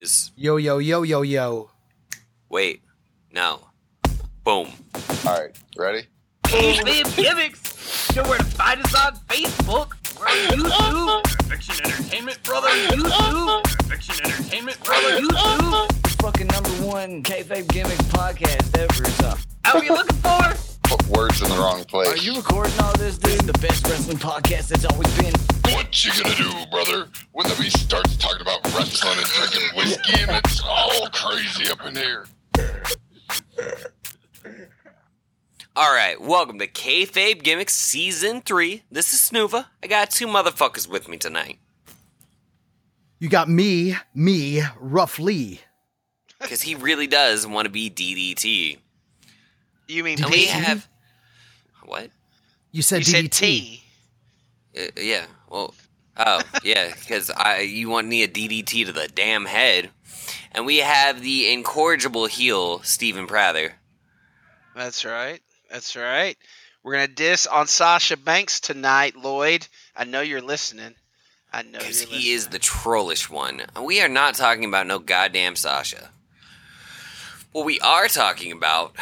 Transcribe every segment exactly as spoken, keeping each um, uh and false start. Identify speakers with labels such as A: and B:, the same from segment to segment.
A: is...
B: Yo, yo, yo, yo, yo.
A: Wait. No. Boom.
C: Alright, ready?
D: Kayfabe Gimmicks! You know where to find us on Facebook. We're on YouTube. Fiction Entertainment, brother. YouTube. Fiction Entertainment, brother. YouTube.
E: The fucking number one Kayfabe Gimmicks podcast ever is up.
D: How are you looking for?
C: Put words in the wrong place.
E: Are you recording all this, dude? The best wrestling podcast that's always been.
C: What you gonna do, brother, when the beast starts talking about wrestling and drinking whiskey and it's all crazy up in here?
A: Alright, welcome to Kayfabe Gimmicks Season three. This is Snuva. I got two motherfuckers with me tonight.
B: You got me, me, Rough Lee.
A: Because he really does want to be D D T.
F: You mean
A: And
F: P?
A: we have... What?
B: You said
F: You
B: D D T.
F: said T.
A: Uh, yeah, well... Oh, yeah, because I you want me a D D T to the damn head. And we have the incorrigible heel, Stephen Prather.
F: That's right. That's right. We're going to diss on Sasha Banks tonight, Lloyd. I know you're listening. I know you're
A: Because
F: listening.
A: he is the trollish one. We are not talking about no goddamn Sasha. What we are talking about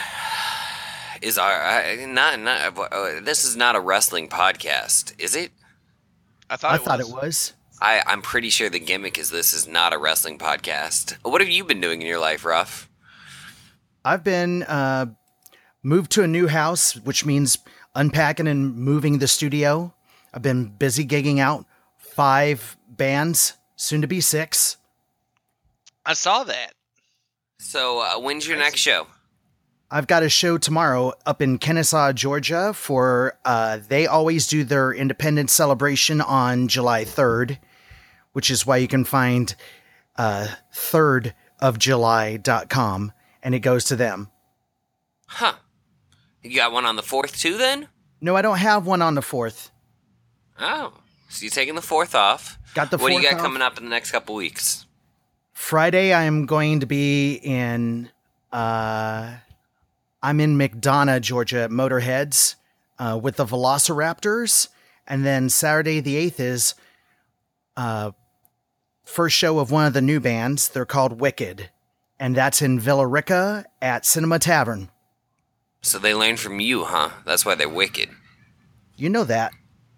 A: is our... Uh, not, not, uh, this is not a wrestling podcast, is it?
F: I thought,
B: I
F: it,
B: thought
F: was.
B: it was.
A: I, I'm pretty sure the gimmick is this is not a wrestling podcast. What have you been doing in your life, Ruff?
B: I've been uh, moved to a new house, which means unpacking and moving the studio. I've been busy gigging out five bands, soon to be six.
F: I saw that.
A: So, uh, when's your
F: Crazy.
A: next show?
B: I've got a show tomorrow up in Kennesaw, Georgia for, uh, they always do their independence celebration on July third, which is why you can find uh, third of July dot com, and it goes to them.
A: Huh. You got one on the fourth too, then?
B: No, I don't have one on the fourth.
A: Oh. So you're taking the fourth off.
B: Got the
A: What do you
B: fourth
A: got
B: off.
A: coming up in the next couple weeks?
B: Friday, I am going to be in, uh, I'm in McDonough, Georgia at Motorheads uh, with the Velociraptors. And then Saturday the eighth is uh, first show of one of the new bands. They're called Wicked. And that's in Villa Rica at Cinema Tavern.
A: So they learned from you, huh? That's why they're wicked.
B: You know that.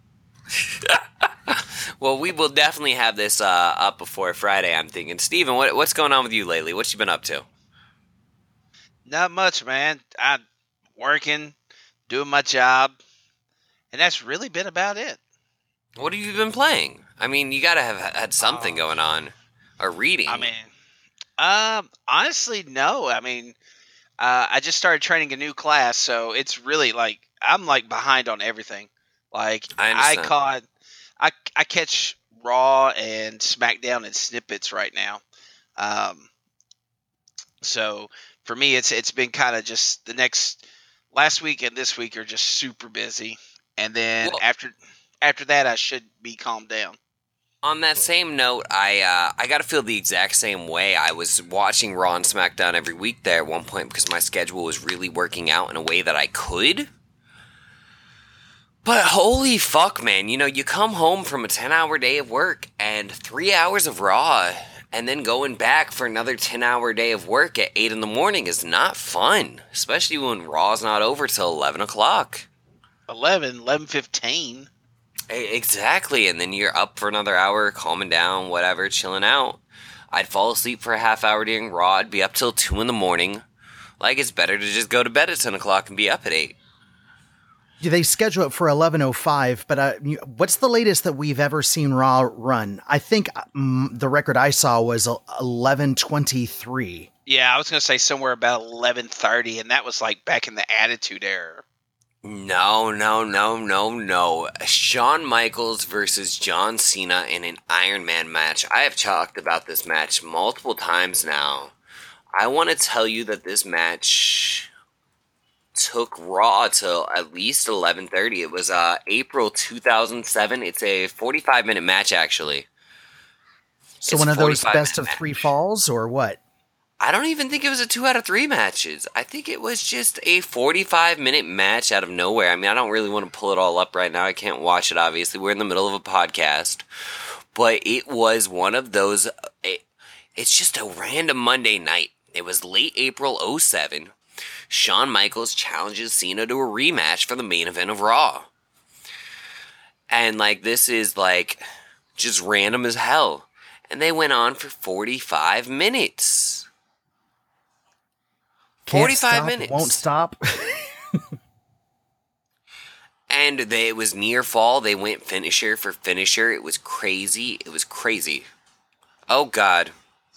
A: Well, we will definitely have this uh, up before Friday, I'm thinking. Steven, what, what's going on with you lately? What you been up to?
F: Not much, man. I'm working, doing my job, and that's really been about it.
A: What have you been playing? I mean, you gotta have had something going on. Or reading.
F: I mean, um, honestly, no. I mean, uh, I just started training a new class, so it's really like I'm like behind on everything. Like
A: I
F: I,
A: understand.
F: caught, I I catch Raw and SmackDown in snippets right now. Um, so for me, it's it's been kind of just the next last week and this week are just super busy, and then
A: Well-
F: after after that, I should be calmed down.
A: On that same note, I uh, I gotta feel the exact same way. I was watching Raw and SmackDown every week there at one point because my schedule was really working out in a way that I could. But holy fuck, man, you know, you come home from a ten-hour day of work and three hours of Raw, and then going back for another ten-hour day of work at eight in the morning is not fun, especially when Raw's not over till eleven o'clock.
F: eleven, eleven fifteen
A: E- Exactly, and then you're up for another hour, calming down, whatever, chilling out. I'd fall asleep for a half hour during Raw, I'd be up till two in the morning. Like, it's better to just go to bed at ten o'clock and be up at eight.
B: Yeah, they schedule it for eleven oh five, but uh, you- what's the latest that we've ever seen Raw run? I think um, the record I saw was eleven twenty-three.
F: Yeah, I was gonna say somewhere about eleven thirty, and that was like back in the Attitude Era.
A: No, no, no, no, no. Shawn Michaels versus John Cena in an Iron Man match. I have talked about this match multiple times now. I want to tell you that this match took Raw till at least eleven thirty. It was uh, April two thousand seven. It's a forty-five minute match, actually.
B: So
A: It's
B: one of those
A: forty-five
B: best of
A: minute
B: three
A: match.
B: falls, or what?
A: I don't even think it was a two out of three matches. I think it was just a forty-five minute match out of nowhere. I mean, I don't really want to pull it all up right now. I can't watch it, obviously. We're in the middle of a podcast. But it was one of those... It, It's just a random Monday night. It was late April oh seven. Shawn Michaels challenges Cena to a rematch for the main event of Raw. And, like, this is, like, just random as hell. And they went on for forty-five minutes.
B: Can't
A: forty-five
B: stop,
A: minutes.
B: Won't stop.
A: And they, it was near fall. They went finisher for finisher. It was crazy. It was crazy. Oh, God.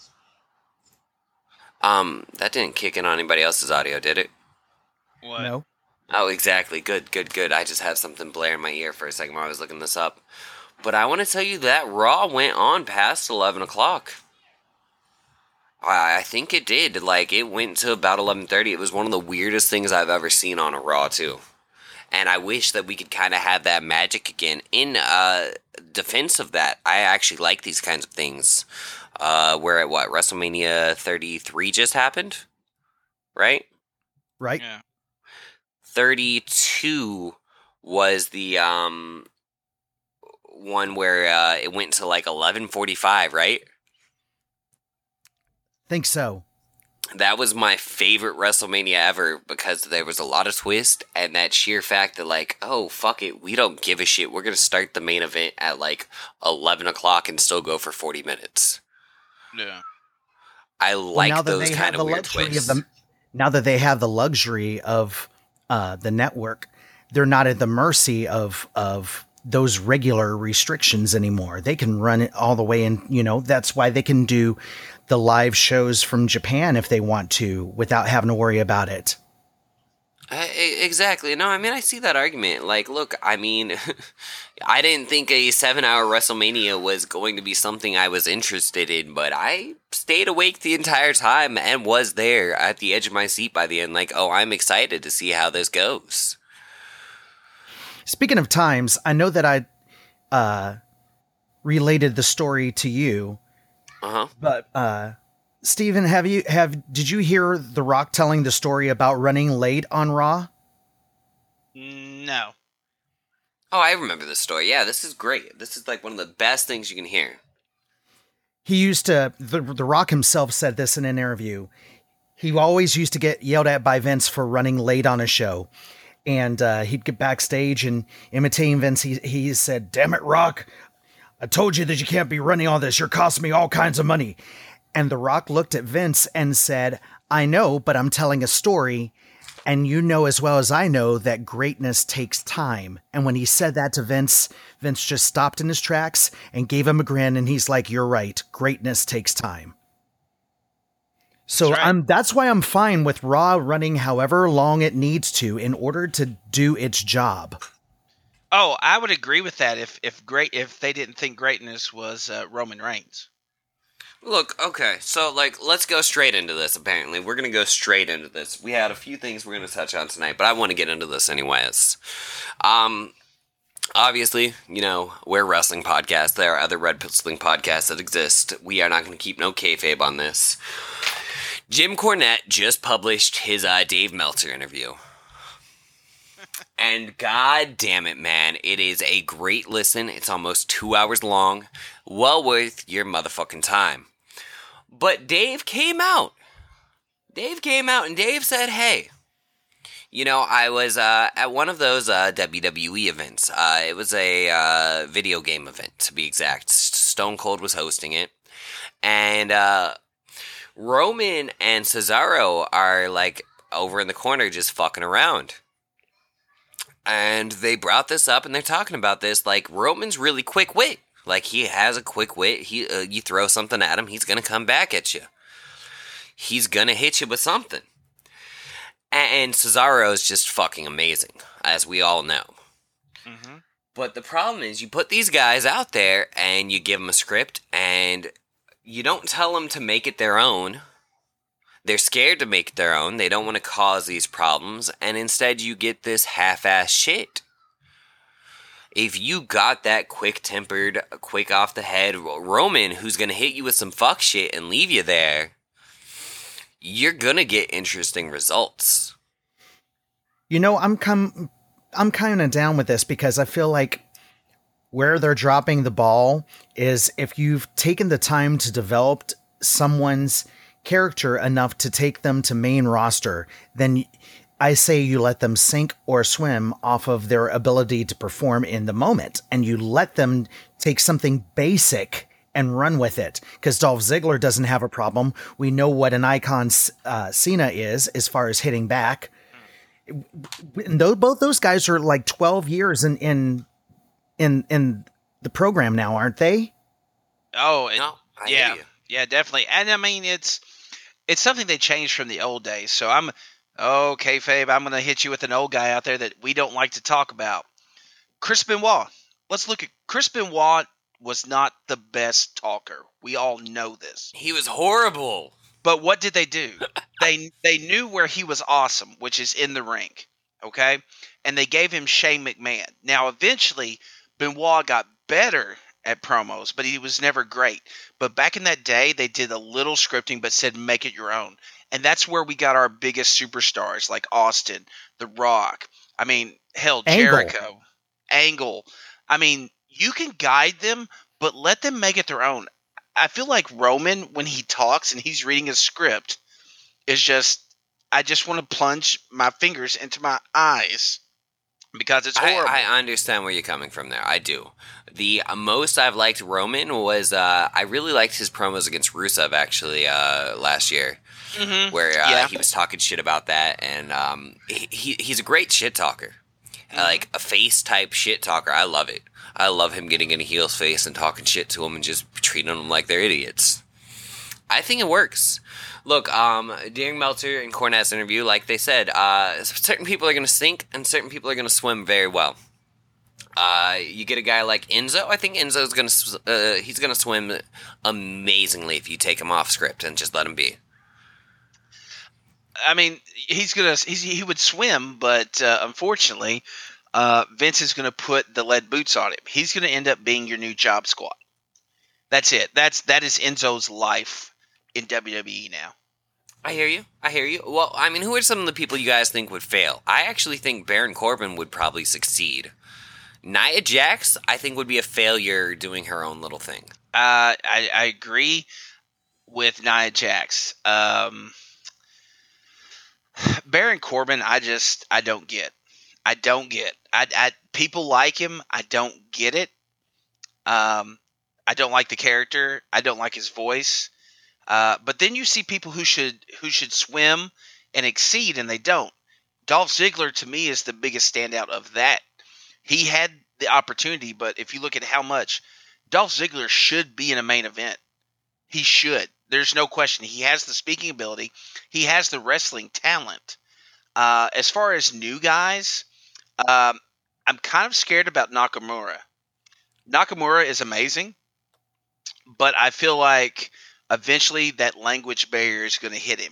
A: Um, that didn't kick in on anybody else's audio, did it?
F: What?
B: No.
A: Oh, exactly. Good, good, good. I just had something blare in my ear for a second while I was looking this up. But I want to tell you that Raw went on past eleven o'clock. I, I think it did. Like, it went to about eleven thirty. It was one of the weirdest things I've ever seen on a Raw, too. And I wish that we could kind of have that magic again. In uh, defense of that, I actually like these kinds of things. Uh, we're at, what, WrestleMania thirty-three just happened? Right?
B: Right?
F: Yeah.
A: thirty-two was the um one where uh, it went to like eleven forty-five, right?
B: Think so.
A: That was my favorite WrestleMania ever because there was a lot of twist and that sheer fact that, like, oh, fuck it, we don't give a shit. We're going to start the main event at like eleven o'clock and still go for forty minutes.
F: Yeah.
A: I
B: Well,
A: like
B: now that
A: those
B: they
A: kind
B: have
A: of
B: the
A: weird
B: luxury
A: twists.
B: of the, now that they have the luxury of uh, the network, they're not at the mercy of of those regular restrictions anymore. They can run it all the way, and you know that's why they can do the live shows from Japan if they want to without having to worry about it.
A: Uh, e- exactly. No, I mean, I see that argument. Like, look, I mean, I didn't think a seven-hour WrestleMania was going to be something I was interested in, but I stayed awake the entire time and was there at the edge of my seat by the end. Like, oh, I'm excited to see how this goes.
B: Speaking of times, I know that I uh, related the story to you,
A: Uh-huh.
B: but uh, Steven, have you have did you hear The Rock telling the story about running late on Raw?
F: No.
A: Oh, I remember this story. Yeah, this is great. This is like one of the best things you can hear.
B: He used to, the, the Rock himself said this in an interview. He always used to get yelled at by Vince for running late on a show. And uh, he'd get backstage and imitating Vince. He, he said, "Damn it, Rock. I told you that you can't be running all this. You're costing me all kinds of money." And The Rock looked at Vince and said, "I know, but I'm telling a story. And you know as well as I know that greatness takes time." And when he said that to Vince, Vince just stopped in his tracks and gave him a grin. And he's like, "You're right. Greatness takes time." So
F: That's right.
B: I'm that's why I'm fine with Raw running however long it needs to in order to do its job.
F: Oh, I would agree with that if if great if they didn't think greatness was uh, Roman Reigns.
A: Look, okay, so, like, let's go straight into this, apparently. We're going to go straight into this. We had a few things we're going to touch on tonight, but I want to get into this anyways. Um, obviously, you know, we're a wrestling podcast. There are other Red Pizzling podcasts that exist. We are not going to keep no kayfabe on this. Jim Cornette just published his uh, Dave Meltzer interview. And god damn it, man, it is a great listen. It's almost two hours long. Well worth your motherfucking time. But Dave came out. Dave came out and Dave said, hey, you know, I was uh, at one of those uh, W W E events. Uh, it was a uh, video game event, to be exact. Stone Cold was hosting it. And uh, Roman and Cesaro are, like, over in the corner just fucking around. And they brought this up, and they're talking about this, like, Roman's really quick wit. Like, he has a quick wit. He, uh, you throw something at him, he's gonna come back at you. He's gonna hit you with something. And Cesaro is just fucking amazing, as we all know.
F: Mm-hmm.
A: But the problem is, you put these guys out there, and you give them a script, and you don't tell them to make it their own. They're scared to make it their own. They don't want to cause these problems, and instead you get this half-ass shit. If you got that quick-tempered, quick off the head Roman who's gonna hit you with some fuck shit and leave you there, you're gonna get interesting results.
B: You know, I'm com- I'm kind of down with this because I feel like where they're dropping the ball is if you've taken the time to develop someone's character enough to take them to main roster, then I say you let them sink or swim off of their ability to perform in the moment, and you let them take something basic and run with it. Because Dolph Ziggler doesn't have a problem. We know what an icon uh, Cena is as far as hitting back. And those, both those guys are like twelve years in in in, in the program now, aren't they?
F: Oh, it,
A: No, I
F: yeah,
A: hear you.
F: yeah, definitely. And I mean, it's it's something they changed from the old days. So I'm oh, kayfabe, I'm gonna hit you with an old guy out there that we don't like to talk about. Chris Benoit. Let's look at Chris Benoit. Was not the best talker. We all know this.
A: He was horrible.
F: But what did they do? they they knew where he was awesome, which is in the ring. Okay? And they gave him Shane McMahon. Now, eventually, Benoit got better at promos, but he was never great. But back in that day, they did a little scripting, but said, make it your own. And that's where we got our biggest superstars, like Austin, The Rock. I mean, hell,
B: Angle.
F: Jericho. Angle. I mean, you can guide them, but let them make it their own. I feel like Roman, when he talks and he's reading a script, is just, I just want to plunge my fingers into my eyes because it's
A: I,
F: horrible.
A: I understand where you're coming from there. I do. The most I've liked Roman was uh, I really liked his promos against Rusev actually uh, last year,
F: Mhm.
A: where uh,
F: Yeah.
A: he was talking shit about that, and um, he, he he's a great shit talker,
F: Mm-hmm.
A: like a face type shit talker. I love it. I love him getting in a heel's face and talking shit to them and just treating them like they're idiots. I think it works. Look, um, during Meltzer and Cornette's interview, like they said, uh, certain people are going to sink and certain people are going to swim very well. Uh, you get a guy like Enzo. I think Enzo's going to uh, he's going to swim amazingly if you take him off script and just let him be.
F: I mean, he's gonna he's, he would swim, but uh, unfortunately, uh, Vince is gonna put the lead boots on him. He's gonna end up being your new job squad. That's it. That's that is Enzo's life in W W E now.
A: I hear you. I hear you. Well, I mean, who are some of the people you guys think would fail? I actually think Baron Corbin would probably succeed. Nia Jax, I think, would be a failure doing her own little thing.
F: Uh, I, I agree with Nia Jax. Um, Baron Corbin, I just I don't get. I don't get. I, I people like him. I don't get it. Um, I don't like the character. I don't like his voice. Uh, but then you see people who should who should swim and exceed, and they don't. Dolph Ziggler, to me, is the biggest standout of that. He had the opportunity, but if you look at how much, Dolph Ziggler should be in a main event. He should. There's no question. He has the speaking ability. He has the wrestling talent. Uh, as far as new guys, um, I'm kind of scared about Nakamura. Nakamura is amazing, but I feel like eventually that language barrier is going to hit him.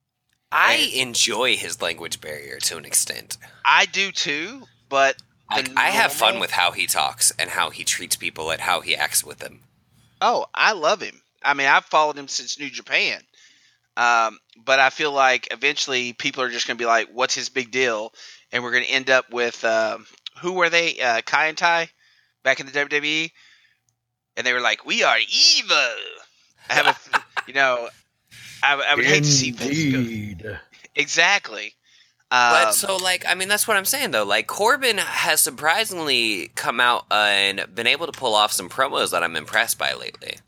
A: I enjoy his language barrier to an extent.
F: I do too, but the
A: Like, I have fun
F: normal-
A: with how he talks and how he treats people and how he acts with them.
F: Oh, I love him. I mean, I've followed him since New Japan. Um, but I feel like eventually people are just going to be like, what's his big deal? And we're going to end up with, um, who were they? Uh, Kai and Tai back in the W W E? And they were like, we are evil. I have a, you know, I, I would hate to see Vince go.
B: Indeed.
F: Exactly.
A: But
F: Um,
A: so, like, I mean, that's what I'm saying, though. Like, Corbin has surprisingly come out uh, and been able to pull off some promos that I'm impressed by lately.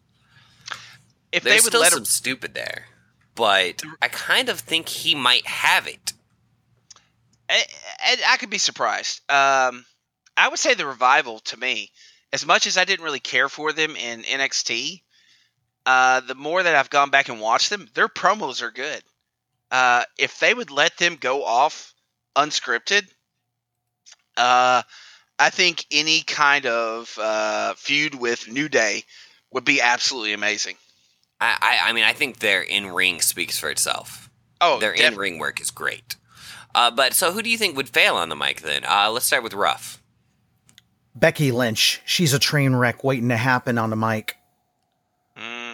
F: if
A: There's
F: they would
A: still
F: let
A: some
F: him,
A: stupid there, but I kind of think he might have it.
F: I, I, I could be surprised. Um, I would say the Revival, to me, as much as I didn't really care for them in N X T, uh, the more that I've gone back and watched them, their promos are good. Uh, if they would let them go off unscripted, uh, I think any kind of uh, feud with New Day would be absolutely amazing.
A: I, I, I mean, I think their in-ring speaks for itself.
F: Oh,
A: Their
F: def-
A: in-ring work is great. Uh, but so who do you think would fail on the mic then? Uh, let's start with Ruff.
B: Becky Lynch. She's a train wreck waiting to happen on the mic.
F: Mm,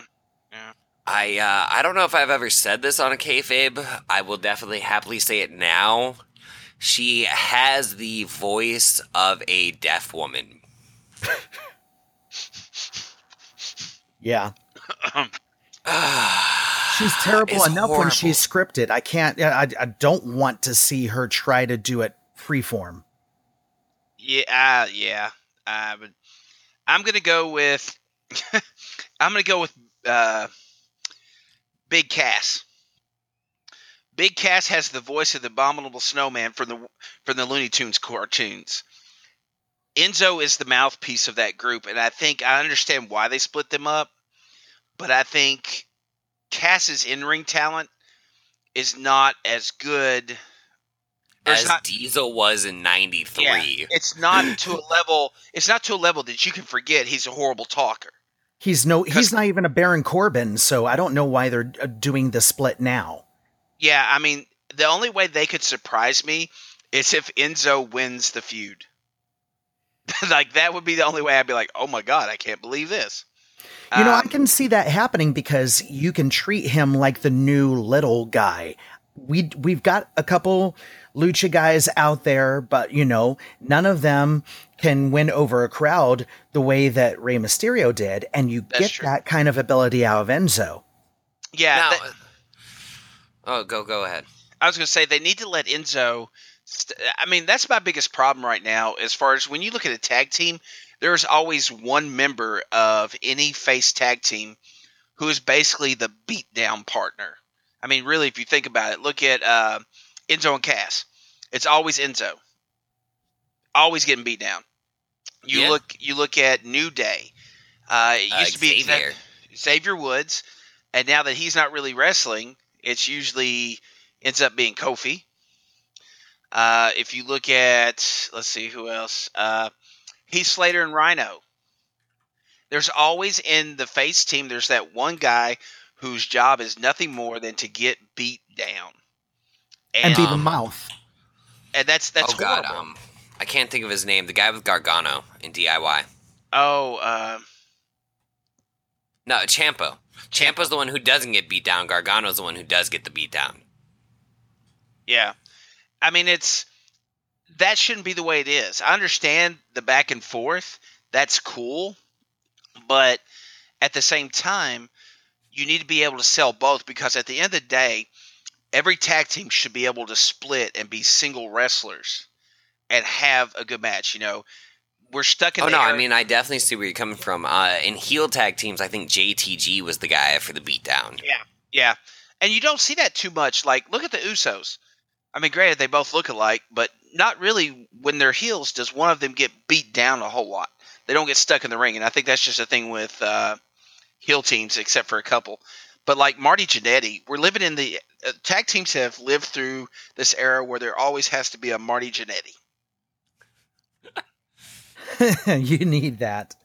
A: I uh, I don't know if I've ever said this on a kayfabe. I will definitely happily say it now. She has the voice of a deaf woman.
B: Yeah. She's terrible
A: It's
B: enough when
A: horrible.
B: she's scripted. I can't. I, I don't want to see her try to do it freeform.
F: Yeah, uh, yeah. Uh, but I'm gonna go with. I'm gonna go with uh, Big Cass. Big Cass has the voice of the Abominable Snowman from the from the Looney Tunes cartoons. Enzo is the mouthpiece of that group, and I think I understand why they split them up, but I think Cass's in-ring talent is not as good or it's
A: As
F: not,
A: Diesel was in ninety-three.
F: yeah, it's not to a level. It's not to a level that you can forget he's a horrible talker.
B: He's no. He's not even a Baron Corbin, so I don't know why they're uh, doing the split now.
F: Yeah, I mean, the only way they could surprise me is if Enzo wins the feud. Like, that would be the only way I'd be like, oh my God, I can't believe this.
B: You know,
F: Um,
B: I can see that happening because you can treat him like the new little guy. We we've got a couple lucha guys out there, but you know, none of them can win over a crowd the way that Rey Mysterio did, and you
F: That's
B: get
F: true.
B: that kind of ability out of Enzo.
F: Yeah,
A: Now,
F: that-
A: oh, go go ahead.
F: I was going to say they need to let Enzo. St- I mean, that's my biggest problem right now. As far as when you look at a tag team, there's always one member of any face tag team who is basically the beatdown partner. I mean, really, if you think about it, look at uh, Enzo and Cass. It's always Enzo, always getting beat down. You
A: Yeah.
F: look, you look at New Day. Uh, it
A: Uh,
F: used to be
A: Xavier.
F: Xavier Woods, and now that he's not really wrestling, it's usually ends up being Kofi. Uh, if you look at, let's see who else, uh, Heath Slater and Rhino. There's always in the face team. There's that one guy whose job is nothing more than to get beat down,
B: And
F: and
B: be the
A: Um,
B: mouth.
F: and that's that's
A: oh God,
F: horrible.
A: um, I can't think of his name. The guy with Gargano in D I Y.
F: Oh, uh,
A: No, Ciampa. Ciampa's the one who doesn't get beat down. Gargano's the one who does get the beat down.
F: yeah. I mean, it's that shouldn't be the way it is. I understand the back and forth. That's cool. But at the same time, you need to be able to sell both because at the end of the day, every tag team should be able to split and be single wrestlers and have a good match. You know, we're stuck in
A: Oh
F: the
A: no, I
F: era-
A: mean I definitely see where you're coming from. Uh, in heel tag teams, I think J T G was the guy for the beatdown.
F: Yeah, yeah. And you don't see that too much. Like, look at the Usos. I mean, granted, they both look alike, but not really when they're heels does one of them get beat down a whole lot. They don't get stuck in the ring. And I think that's just a thing with uh, heel teams, except for a couple. But like Marty Jannetty, we're living in the uh, – tag teams have lived through this era where there always has to be a Marty Jannetty.
B: You need that.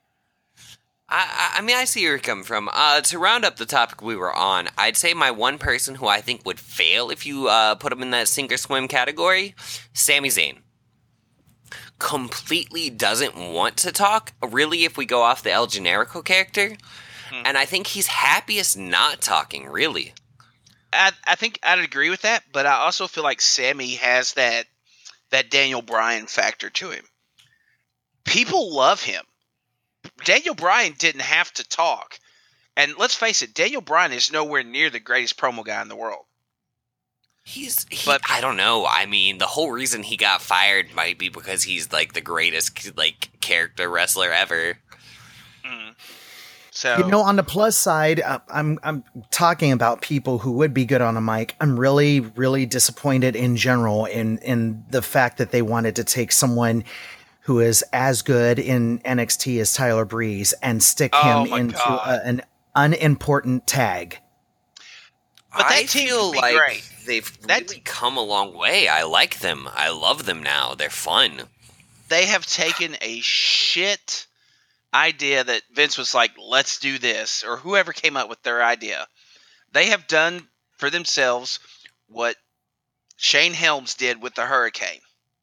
A: I, I I mean, I see where you're coming from. Uh, to round up the topic we were on, I'd say my one person who I think would fail if you uh, put him in that sink or swim category, Sami Zayn. Completely doesn't want to talk, really, if we go off the El Generico character.
F: Hmm.
A: And I think he's happiest not talking, really.
F: I, I think I'd agree with that, but I also feel like Sammy has that that Daniel Bryan factor to him. People love him. Daniel Bryan didn't have to talk. And let's face it, Daniel Bryan is nowhere near the greatest promo guy in the world.
A: He's, he,
F: But-
A: I don't know. I mean, the whole reason he got fired might be because he's like the greatest like character wrestler ever.
F: Mm. So,
B: You know, on the plus side, uh, I'm I'm talking about people who would be good on a mic. I'm really, really disappointed in general in in the fact that they wanted to take someone who is as good in N X T as Tyler Breeze and stick
F: Oh
B: him
F: my
B: into
F: God.
B: a, an unimportant tag.
F: But that
A: I
F: team
A: feel
F: would be
A: like
F: great.
A: they've
F: That-
A: really come a long way. I like them. I love them now. They're fun.
F: they have taken a shit idea that Vince was like, let's do this, or whoever came up with their idea. They have done for themselves what Shane Helms did with the Hurricane.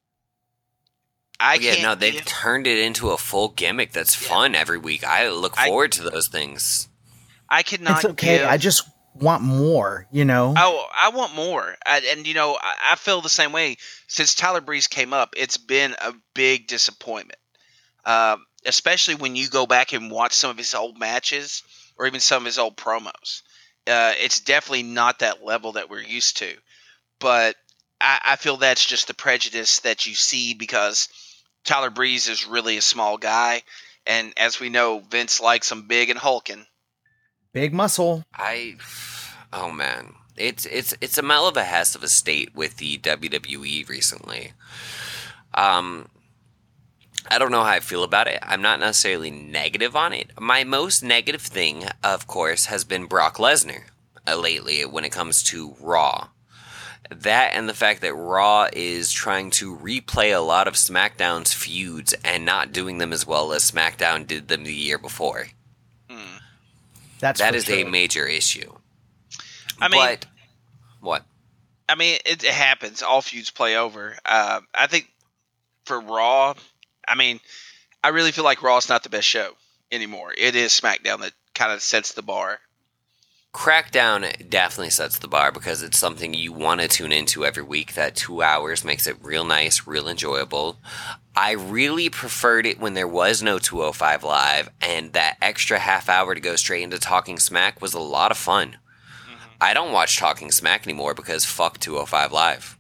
F: I
A: yeah,
F: can't
A: no, they've
F: give-
A: turned it into a full gimmick that's fun every week. I look
F: I-
A: forward to those things.
F: I cannot
B: It's okay.
F: give-
B: I just want more, you know?
F: Oh, I want more. I, and, you know, I, I feel the same way. Since Tyler Breeze came up, it's been a big disappointment. Um, especially when you go back and watch some of his old matches. or even some of his old promos. Uh, it's definitely not that level that we're used to. But I, I feel that's just the prejudice that you see because Tyler Breeze is really a small guy. And as we know, Vince likes him big and hulking.
B: Big muscle.
A: I, oh man, it's it's it's a mile of a hess of a state with the W W E recently. Um, I don't know how I feel about it. I'm not necessarily negative on it. My most negative thing, of course, has been Brock Lesnar uh, lately when it comes to Raw. That and the fact that Raw is trying to replay a lot of SmackDown's feuds and not doing them as well as SmackDown did them the year before.
F: Hmm.
B: That's
A: That
B: for
A: is
B: sure.
A: a major issue.
F: I mean,
A: but, what?
F: I mean, it, it happens. All feuds play over. Uh, I think for Raw, I mean, I really feel like Raw is not the best show anymore. It is SmackDown that kind of sets the bar.
A: Crackdown definitely sets the bar because it's something you want to tune into every week. That two hours makes it real nice, real enjoyable. I really preferred it when there was no two oh five Live, and that extra half hour to go straight into Talking Smack was a lot of fun. Mm-hmm. I don't watch Talking Smack anymore because fuck two oh five Live.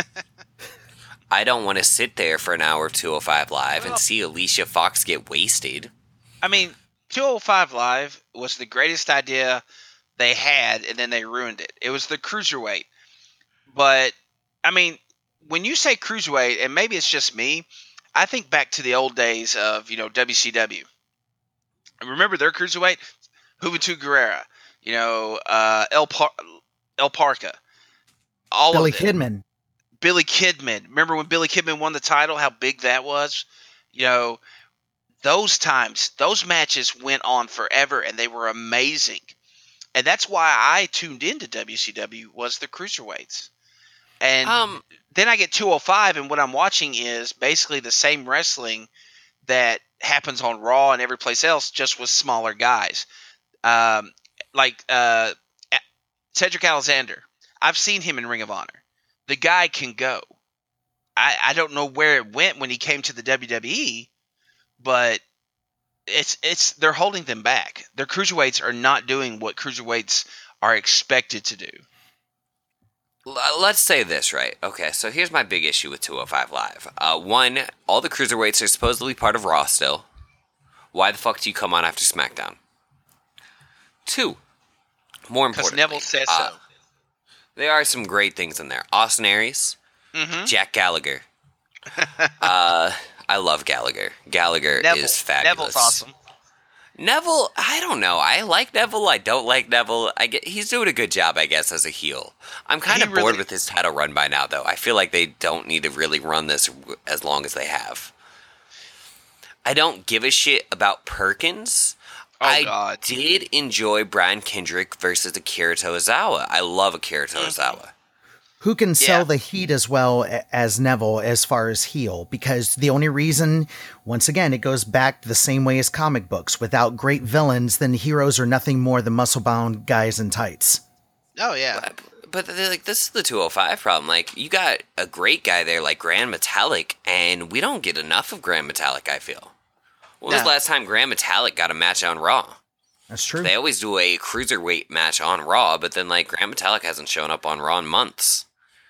A: I don't want to sit there for an hour of two oh five Live
F: Well,
A: and see Alicia Fox get wasted.
F: I mean, two oh five Live was the greatest idea they had, and then they ruined it. It was the cruiserweight. But, I mean, when you say cruiserweight, and maybe it's just me, I think back to the old days of, you know, W C W. Remember their cruiserweight? Juventud Guerrera, you know, uh, El, Par- El Parca. All
B: Billy
F: of them.
B: Kidman.
F: Billy Kidman. Remember when Billy Kidman won the title, how big that was? You know, those times, those matches went on forever, and they were amazing. And that's why I tuned into W C W was the cruiserweights. And
A: Um,
F: then I get two oh five, and what I'm watching is basically the same wrestling that happens on Raw and every place else, just with smaller guys. Um, like uh, Cedric Alexander. I've seen him in Ring of Honor. The guy can go. I, I don't know where it went when he came to the W W E, but it's it's they're holding them back. Their cruiserweights are not doing what cruiserweights are expected to do.
A: L- Let's say this, right? Okay, so here's my big issue with two oh five Live. Uh, one, all the cruiserweights are supposedly part of Raw still. Why the fuck do you come on after SmackDown? Two, more
F: Because
A: importantly,
F: Neville says so.
A: uh, there are some great things in there. Austin Aries,
F: Mm-hmm.
A: Jack Gallagher. uh, I love Gallagher. Gallagher
F: Neville.
A: is fabulous.
F: Neville's awesome.
A: Neville, I don't know. I like Neville. I don't like Neville. I get he's doing a good job, I guess, as a heel. I'm kind
F: He
A: of bored
F: really-
A: with his title run by now, though. I feel like they don't need to really run this as long as they have. I don't give a shit about Perkins.
F: Oh,
A: I
F: God.
A: did enjoy Brian Kendrick versus Akira Tozawa. I love Akira Tozawa.
B: Who can sell
F: Yeah.
B: the heat as well a- as Neville as far as heel, because the only reason, once again, it goes back the same way as comic books. Without great villains, then heroes are nothing more than muscle-bound guys in tights.
F: Oh, yeah.
A: But, but they're like, this is the two oh five problem. Like, you got a great guy there like Grand Metallic, and we don't get enough of Grand Metallic, I feel. When was
F: No.
A: the last time Grand Metallic got a match on Raw?
B: That's true.
A: They always do a cruiserweight match on Raw, but then, like, Grand Metallic hasn't shown up on Raw in months.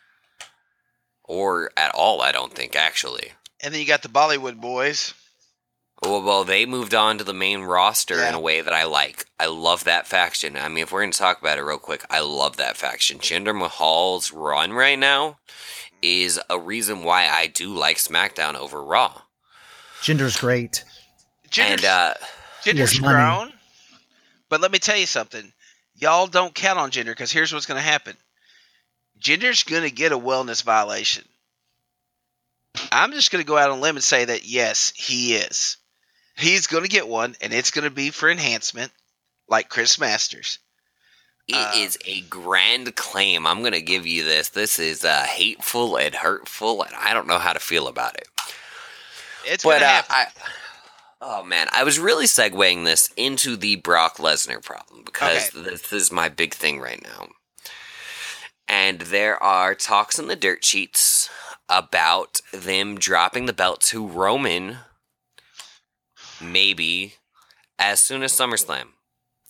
A: Or at all, I don't think, actually.
F: And then you got the Bollywood boys.
A: Well, well, they moved on to the main roster in
F: Yeah.
A: a way that I like. I love that faction. I mean, if we're going to talk about it real quick, I love that faction. Jinder Mahal's run right now is a reason why I do like SmackDown over Raw.
B: Jinder's great.
F: Jinder's,
A: and, uh,
F: Jinder's
B: He has money.
F: grown. But let me tell you something. Y'all don't count on Jinder, because here's what's going to happen. Jinder's going to get a wellness violation. I'm just going to go out on a limb and say that, yes, he is. He's going to get one, and it's going to be for enhancement, like Chris Masters.
A: It is
F: Uh,
A: a grand claim. I'm going to give you this. This is uh, hateful and hurtful, and I don't know how to feel about it.
F: It's going
A: But
F: to
A: uh,
F: happen.
A: I, oh man, I was really segueing this into the Brock Lesnar problem because
F: Okay.
A: this is my big thing right now. And there are talks in the dirt sheets about them dropping the belt to Roman, maybe as soon as SummerSlam.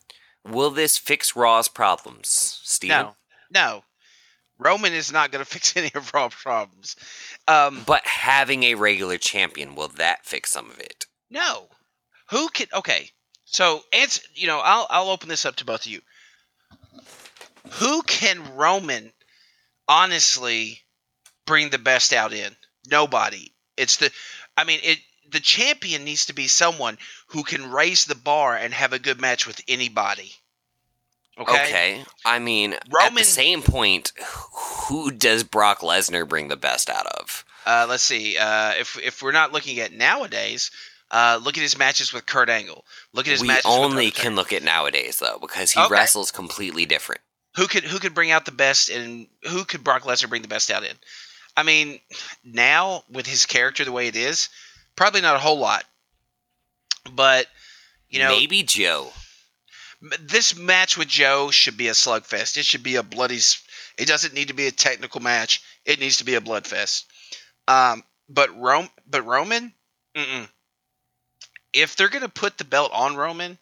A: will this fix Raw's problems, Steven?
F: No, no. Roman is not going to fix any of Raw's problems. Um,
A: But having a regular champion, will that fix some of it?
F: no. Who can? Okay, so answer. You know, I'll I'll open this up to both of you. Who can Roman honestly bring the best out in? Nobody. It's the. I mean, it. The champion needs to be someone who can raise the bar and have a good match with anybody. Okay.
A: Okay. I mean, at
F: Roman-
A: the same point, who does Brock Lesnar bring the best out of?
F: Uh, let's see. Uh, if if we're not looking at nowadays, uh, look at his matches with Kurt Angle. Look at his
A: We
F: matches.
A: only
F: with
A: can look at nowadays, though, because he
F: Okay.
A: wrestles completely different.
F: Who could who could bring out the best, and who could Brock Lesnar bring the best out in? I mean, now with his character the way it is, probably not a whole lot. But you know,
A: Maybe Joe.
F: this match with Joe should be a slugfest. It should be a bloody. s- It doesn't need to be a technical match. It needs to be a bloodfest. Um, but Rome, but Roman, mm-mm. If they're gonna put the belt on Roman,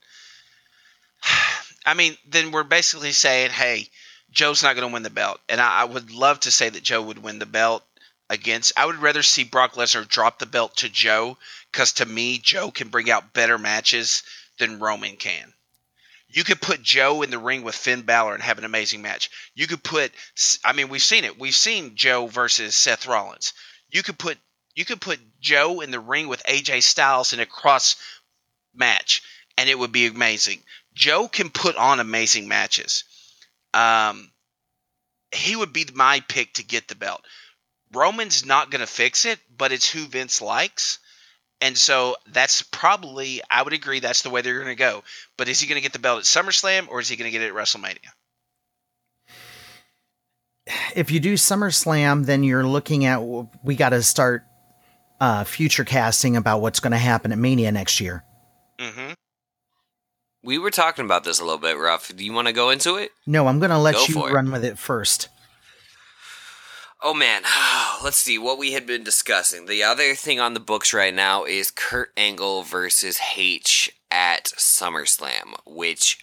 F: I mean, then we're basically saying, hey, Joe's not gonna win the belt, and I, I would love to say that Joe would win the belt against. I would rather see Brock Lesnar drop the belt to Joe, because to me, Joe can bring out better matches than Roman can. You could put Joe in the ring with Finn Balor and have an amazing match. You could put, I mean, we've seen it. We've seen Joe versus Seth Rollins. You could put, you could put Joe in the ring with A J Styles in a cross match, and it would be amazing. Joe can put on amazing matches. Um, he would be my pick to get the belt. Roman's not going to fix it, but it's who Vince likes. And so that's probably, I would agree, that's the way they're going to go. But is he going to get the belt at SummerSlam, or is he going to get it at WrestleMania?
B: If you do SummerSlam, then you're looking at, we got to start uh, future casting about what's going to happen at Mania next year.
F: Mm-hmm.
A: We were talking about this a little bit, Ruff. Do you want to go into it?
B: No, I'm going to let
A: Go
B: you
A: for it.
B: run with it first.
A: Oh man, let's see what we had been discussing. The other thing on the books right now is Kurt Angle versus H at SummerSlam, which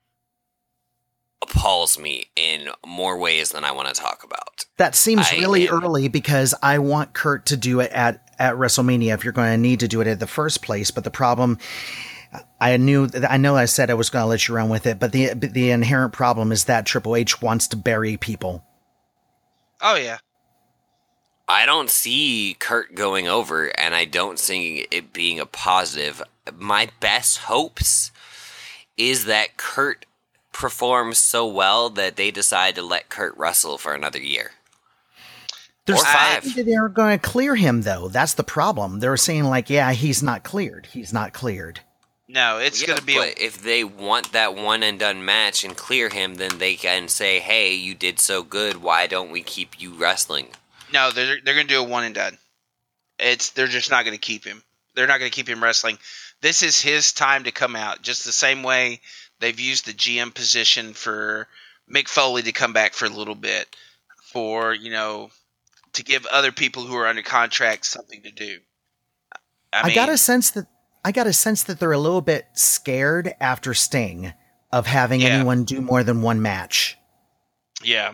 A: appalls me in more ways than I want to talk about.
B: That seems
A: I
B: really
A: am-
B: early because I want Kurt to do it at, at WrestleMania if you're going to need to do it at the first place. But the problem, I knew, I know I said I was going to let you run with it, but the the inherent problem is that Triple H wants to bury people.
F: Oh, yeah.
A: I don't see Kurt going over, and I don't see it being a positive. My best hopes is that Kurt performs so well that they decide to let Kurt wrestle for another year.
B: There's
A: Or five.
B: They're going to clear him, though. That's the problem. They're saying, like, yeah, he's not cleared. He's not cleared.
F: No, it's
A: Yeah,
F: going to be
A: but
F: a,
A: if they want that one and done match and clear him, then they can say, hey, you did so good, why don't we keep you wrestling?
F: no, they're, they're going to do a one and done. It's They're just not going to keep him. They're not going to keep him wrestling. This is his time to come out, just the same way they've used the G M position for Mick Foley to come back for a little bit, for, you know, to give other people who are under contract something to do. I,
B: I,
F: mean,
B: got a sense that I got a sense that they're a little bit scared after Sting of having
F: Yeah.
B: anyone do more than one match.
F: yeah.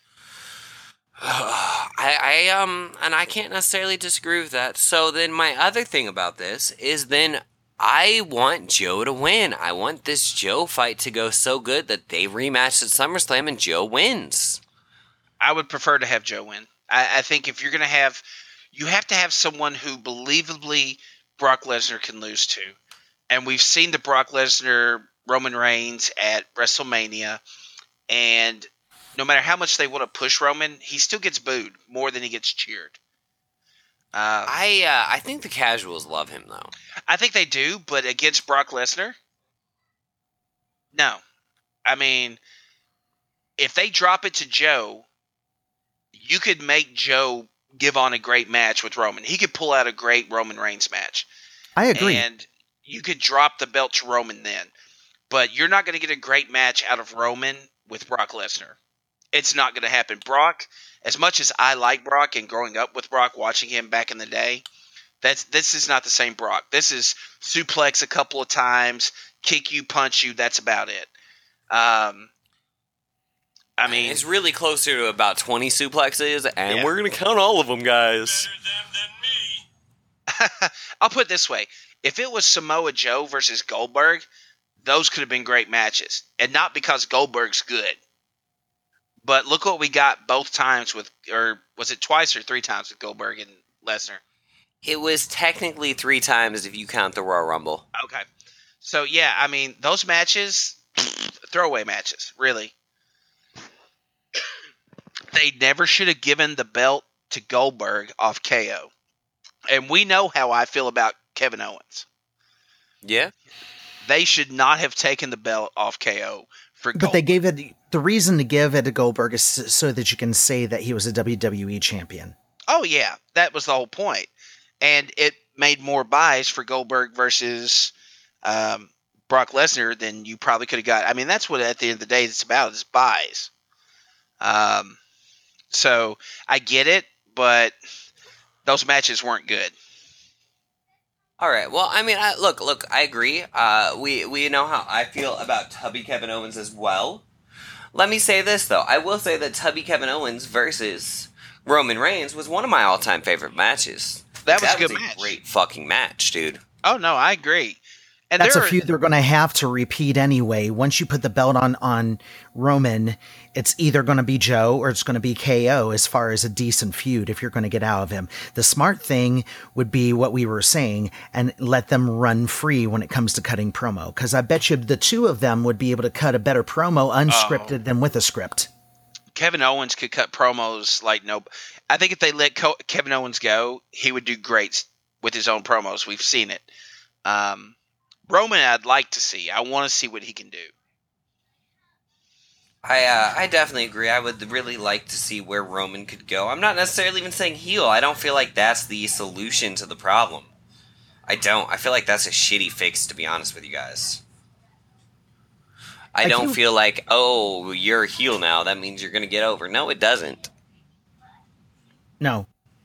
A: I, I um and I can't necessarily disagree with that. So then my other thing about this is then I want Joe to win. I want this Joe fight to go so good that they rematch at SummerSlam and Joe wins.
F: I would prefer to have Joe win. I, I think if you're going to have, you have to have someone who believably Brock Lesnar can lose to. And we've seen the Brock Lesnar Roman Reigns at WrestleMania, and no matter how much they want to push Roman, he still gets booed more than he gets cheered. Uh,
A: I uh, I think the casuals love him though.
F: I think they do, but against Brock Lesnar, no. I mean, if they drop it to Joe, you could make Joe give on a great match with Roman. He could pull out a great Roman Reigns match.
B: I agree.
F: And you could drop the belt to Roman then. But you're not going to get a great match out of Roman with Brock Lesnar. It's not going to happen. Brock, as much as I like Brock and growing up with Brock, watching him back in the day, that's this is not the same Brock. This is suplex a couple of times, kick you, punch you, that's about it. Um, I mean,
A: it's really closer to about twenty suplexes, and
F: Yeah.
A: we're going to count all of them, guys.
F: I'll put it this way. If it was Samoa Joe versus Goldberg, those could have been great matches. And not because Goldberg's good. But look what we got both times with, or was it twice or three times with Goldberg and Lesnar?
A: It was technically three times if you count the Royal Rumble.
F: Okay. So, yeah, I mean, those matches, throwaway matches, really. They never should have given the belt to Goldberg off K O. And we know how I feel about Kevin Owens.
A: Yeah?
F: They should not have taken the belt off K O for Goldberg.
B: But they gave it, the reason to give it to Goldberg is so that you can say that he was a W W E champion.
F: Oh, yeah. That was the whole point. And it made more buys for Goldberg versus um, Brock Lesnar than you probably could have got. I mean, that's what at the end of the day it's about, is buys. Um, so I get it, but those matches weren't good.
A: All right. Well, I mean, I, look, look, I agree. Uh, we we know how I feel about Tubby Kevin Owens as well. Let me say this though. I will say that Tubby Kevin Owens versus Roman Reigns was one of my all-time favorite matches.
F: That was
A: that
F: a good
A: was a
F: match.
A: great fucking match, dude.
F: Oh, no, I agree. And
B: That's
F: there
B: a
F: are-
B: feud they're going to have to repeat anyway. Once you put the belt on, on Roman, it's either going to be Joe or it's going to be K O as far as a decent feud if you're going to get out of him. The smart thing would be what we were saying and let them run free when it comes to cutting promo. Because I bet you the two of them would be able to cut a better promo unscripted
F: Oh.
B: than with a script.
F: Kevin Owens could cut promos like no. I think if they let Co- Kevin Owens go, he would do great with his own promos. We've seen it. Um, Roman, I'd like to see. I want to see what he can do.
A: I uh, I definitely agree. I would really like to see where Roman could go. I'm not necessarily even saying heel. I don't feel like that's the solution to the problem. I don't. I feel like that's a shitty fix, to be honest with you guys. I,
B: I
A: don't
B: do-
A: feel like, oh, you're a heel now. That means you're going to get over. No, it doesn't.
B: No.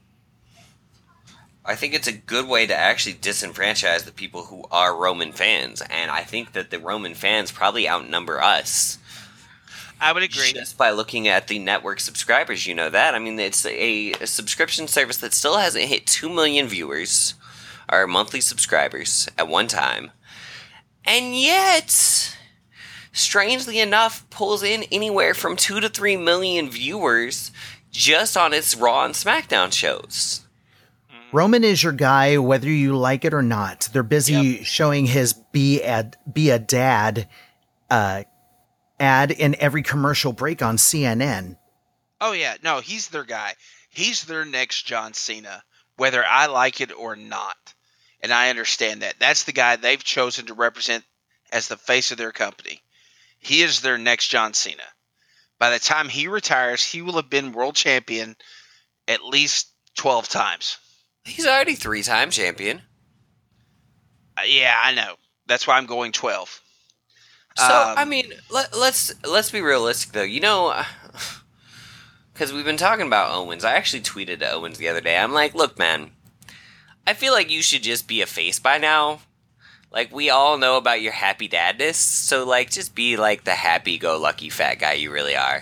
A: I think it's a good way to actually disenfranchise the people who are Roman fans. And I think that the Roman fans probably outnumber us.
F: I would agree.
A: Just by looking at the network subscribers, you know that. I mean, it's a, a subscription service that still hasn't hit two million viewers, or monthly subscribers, at one time. And yet, strangely enough, pulls in anywhere from two to three million viewers just on its Raw and SmackDown shows.
B: Roman is your guy, whether you like it or not. They're busy
F: Yep.
B: showing his be a, be a dad uh, ad in every commercial break on C N N.
F: Oh, yeah. No, he's their guy. He's their next John Cena, whether I like it or not. And I understand that. That's the guy they've chosen to represent as the face of their company. He is their next John Cena. By the time he retires, he will have been world champion at least twelve times.
A: He's already three-time champion.
F: Uh, yeah, I know. That's why I'm going twelve.
A: So
F: Um,
A: I mean, let, let's let's be realistic though. You know, because we've been talking about Owens. I actually tweeted to Owens the other day. I'm like, look, man, I feel like you should just be a face by now. Like, we all know about your happy dadness, so like, just be like the happy-go-lucky fat guy you really are.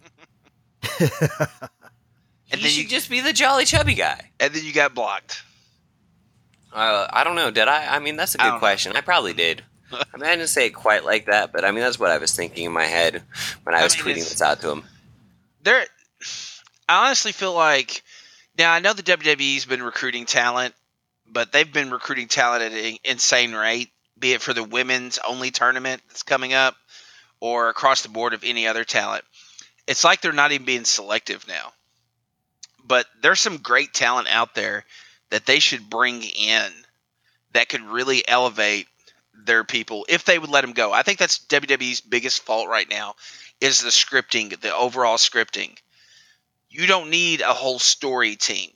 F: And
A: you
F: then
A: should
F: you-
A: just be the jolly chubby guy.
F: And then you got blocked.
A: Uh, I don't know. Did I? I mean, that's a
F: I
A: good
F: don't know.
A: question. I probably did. I mean, I didn't say it quite like that, but I mean, that's what I was thinking in my head when I
F: I
A: was
F: mean,
A: tweeting
F: it's-
A: this out to him.
F: There, I honestly feel like now I know the W W E's been recruiting talent, but they've been recruiting talent at an insane rate, be it for the women's only tournament that's coming up or across the board of any other talent. It's like they're not even being selective now. But there's some great talent out there that they should bring in that could really elevate their people if they would let them go. I think that's W W E's biggest fault right now is the scripting, the overall scripting. You don't need a whole story team.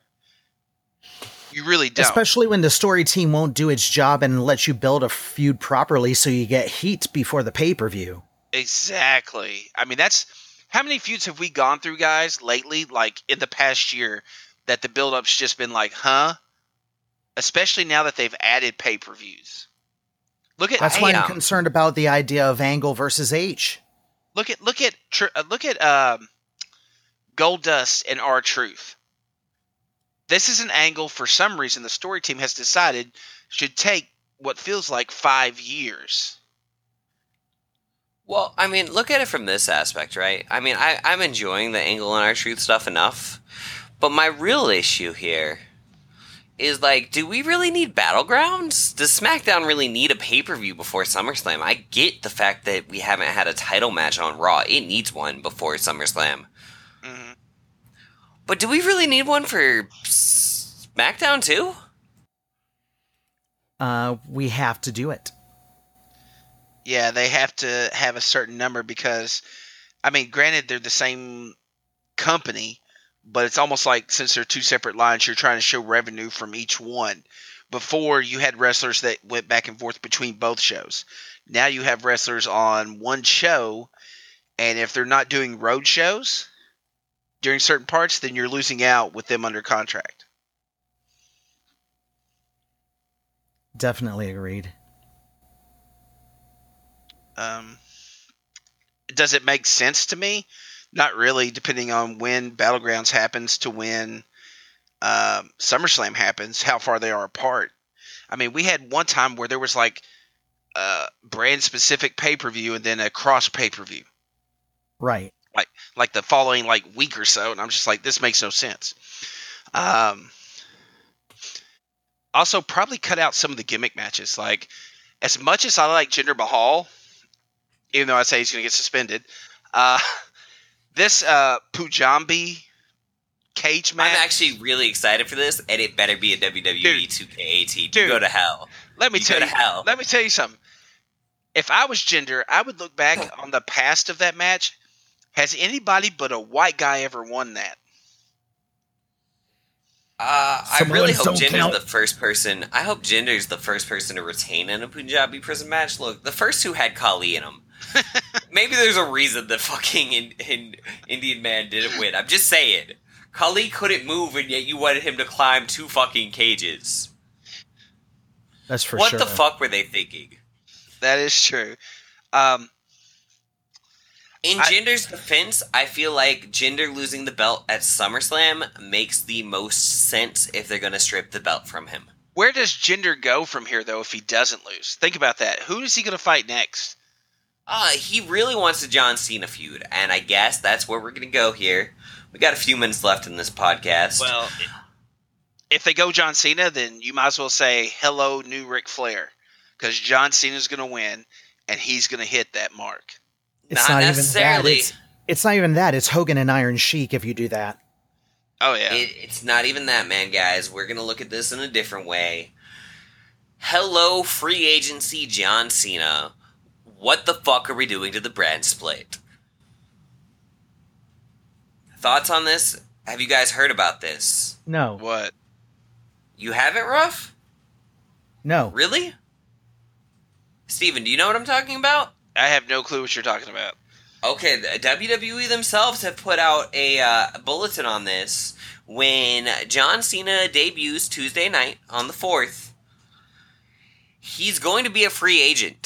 F: You really don't.
B: Especially when the story team won't do its job and let you build a feud properly so you get heat before the pay-per-view.
F: Exactly. I mean, that's how many feuds have we gone through, guys, lately, like in the past year, that the build-up's just been like, huh? Especially now that they've added pay-per-views. Look at
B: That's why
A: I,
B: I'm
A: um,
B: concerned about the idea of Angle versus H.
F: look at look at tr- uh, look at um, Goldust and R-Truth. This is an angle for some reason the story team has decided should take what feels like five years.
A: Well, I mean, look at it from this aspect, right? I mean, I, I'm enjoying the Angle and R-Truth stuff enough, but my real issue here is, like, do we really need Battlegrounds? Does SmackDown really need a pay-per-view before SummerSlam? I get the fact that we haven't had a title match on Raw. It needs one before SummerSlam.
F: Mm-hmm.
A: But do we really need one for SmackDown, too?
B: Uh, we have to do it.
F: Yeah, they have to have a certain number because, I mean, granted, they're the same company, but it's almost like since they're two separate lines, you're trying to show revenue from each one. Before, you had wrestlers that went back and forth between both shows. Now you have wrestlers on one show, and if they're not doing road shows during certain parts, then you're losing out with them under contract.
B: Definitely agreed.
F: Um, does it make sense to me? Not really, depending on when Battlegrounds happens to when um, SummerSlam happens, how far they are apart. I mean, we had one time where there was like a brand-specific pay-per-view and then a cross pay-per-view.
B: Right.
F: Like, like the following like week or so, and I'm just like, this makes no sense. Um, also, probably cut out some of the gimmick matches. Like, as much as I like Jinder Mahal, even though I say he's going to get suspended, uh, this uh, Pujambi cage match.
A: I'm actually really excited for this, and it better be a W W E
F: Dude.
A: two K eighteen.
F: Dude.
A: You go to hell.
F: Let me
A: You
F: tell
A: go
F: you.
A: to hell.
F: Let me tell you something. If I was Jinder, I would look back on the past of that match. Has anybody but a white guy ever won that?
A: Uh, I
B: Samoans
A: really hope
B: don't
A: Jinder's
B: count.
A: the first person. I hope Jinder's the first person to retain in a Punjabi prison match. Look, the first two had Kali in them. Maybe there's a reason the fucking in, in Indian man didn't win. I'm just saying. Kali couldn't move, and yet you wanted him to climb two fucking cages.
B: That's for
A: what
B: sure.
A: the fuck were they thinking?
F: That is true. Um,
A: In
F: I-
A: Jinder's defense, I feel like Jinder losing the belt at SummerSlam makes the most sense if they're going to strip the belt from him.
F: where does Jinder go from here, though, if he doesn't lose? Think about that. Who is he going to fight next?
A: Uh, he really wants a John Cena feud, and I guess that's where we're going to go here. We got a few minutes left in this podcast.
F: Well, if they go John Cena, then you might as well say, hello, new Ric Flair. Because John Cena's going to win, and he's going to hit that mark.
B: It's
A: not
B: not,
A: necessarily.
B: even that. It's, it's not even that. It's Hogan and Iron Sheik if you do that.
F: Oh, yeah.
A: It, it's not even that, man, guys. We're going to look at this in a different way. Hello, free agency John Cena. What the fuck are we doing to the brand split? Thoughts on this? Have you guys heard about this?
B: No.
F: What?
A: You haven't, Ruff?
B: No.
A: Really? Steven, do you know what I'm talking about?
F: I have no clue what you're talking about.
A: Okay, the W W E themselves have put out a uh, bulletin on this. When John Cena debuts Tuesday night on the fourth, he's going to be a free agent.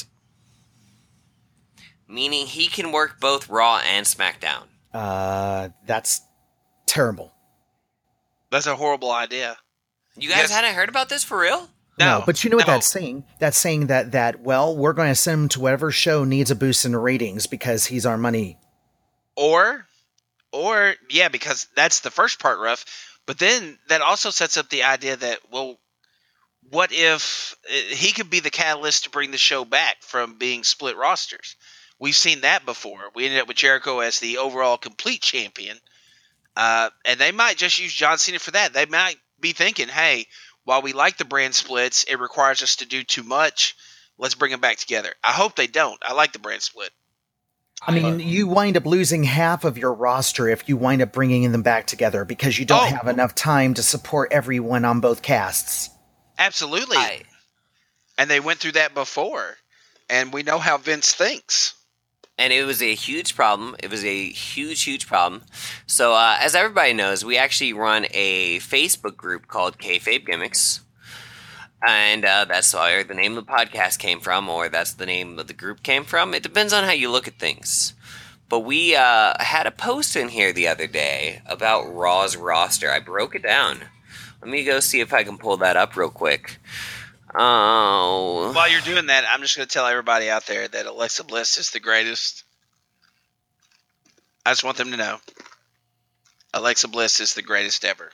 A: Meaning he can work both Raw and SmackDown.
B: Uh, that's terrible.
F: That's a horrible idea.
A: You guys
F: Yes.
A: hadn't heard about this for real?
F: No,
B: but you know what
F: no.
B: that's saying? That's saying that, that well, we're going to send him to whatever show needs a boost in ratings because he's our money.
F: Or, or, yeah, because that's the first part, Ruff. But then that also sets up the idea that, well, what if uh, he could be the catalyst to bring the show back from being split rosters? We've seen that before. We ended up with Jericho as the overall complete champion. Uh, and they might just use John Cena for that. They might be thinking, hey, while we like the brand splits, it requires us to do too much. Let's bring them back together. I hope they don't. I like the brand split.
B: I mean, you wind up losing half of your roster if you wind up bringing them back together because you don't
F: Oh.
B: have enough time to support everyone on both casts.
F: Absolutely.
A: I,
F: And they went through that before. And we know how Vince thinks.
A: and it was a huge problem. It was a huge, huge problem. So, uh, as everybody knows, we actually run a Facebook group called Kayfabe Gimmicks. And uh, that's where the name of the podcast came from, or that's the name of the group came from. It depends on how you look at things. But we uh, had a post in here the other day about Raw's roster. I broke it down. Let me go see if I can pull that up real quick. Oh.
F: While you're doing that, I'm just going to tell everybody out there that Alexa Bliss is the greatest. I just want them to know. Alexa Bliss is the greatest ever.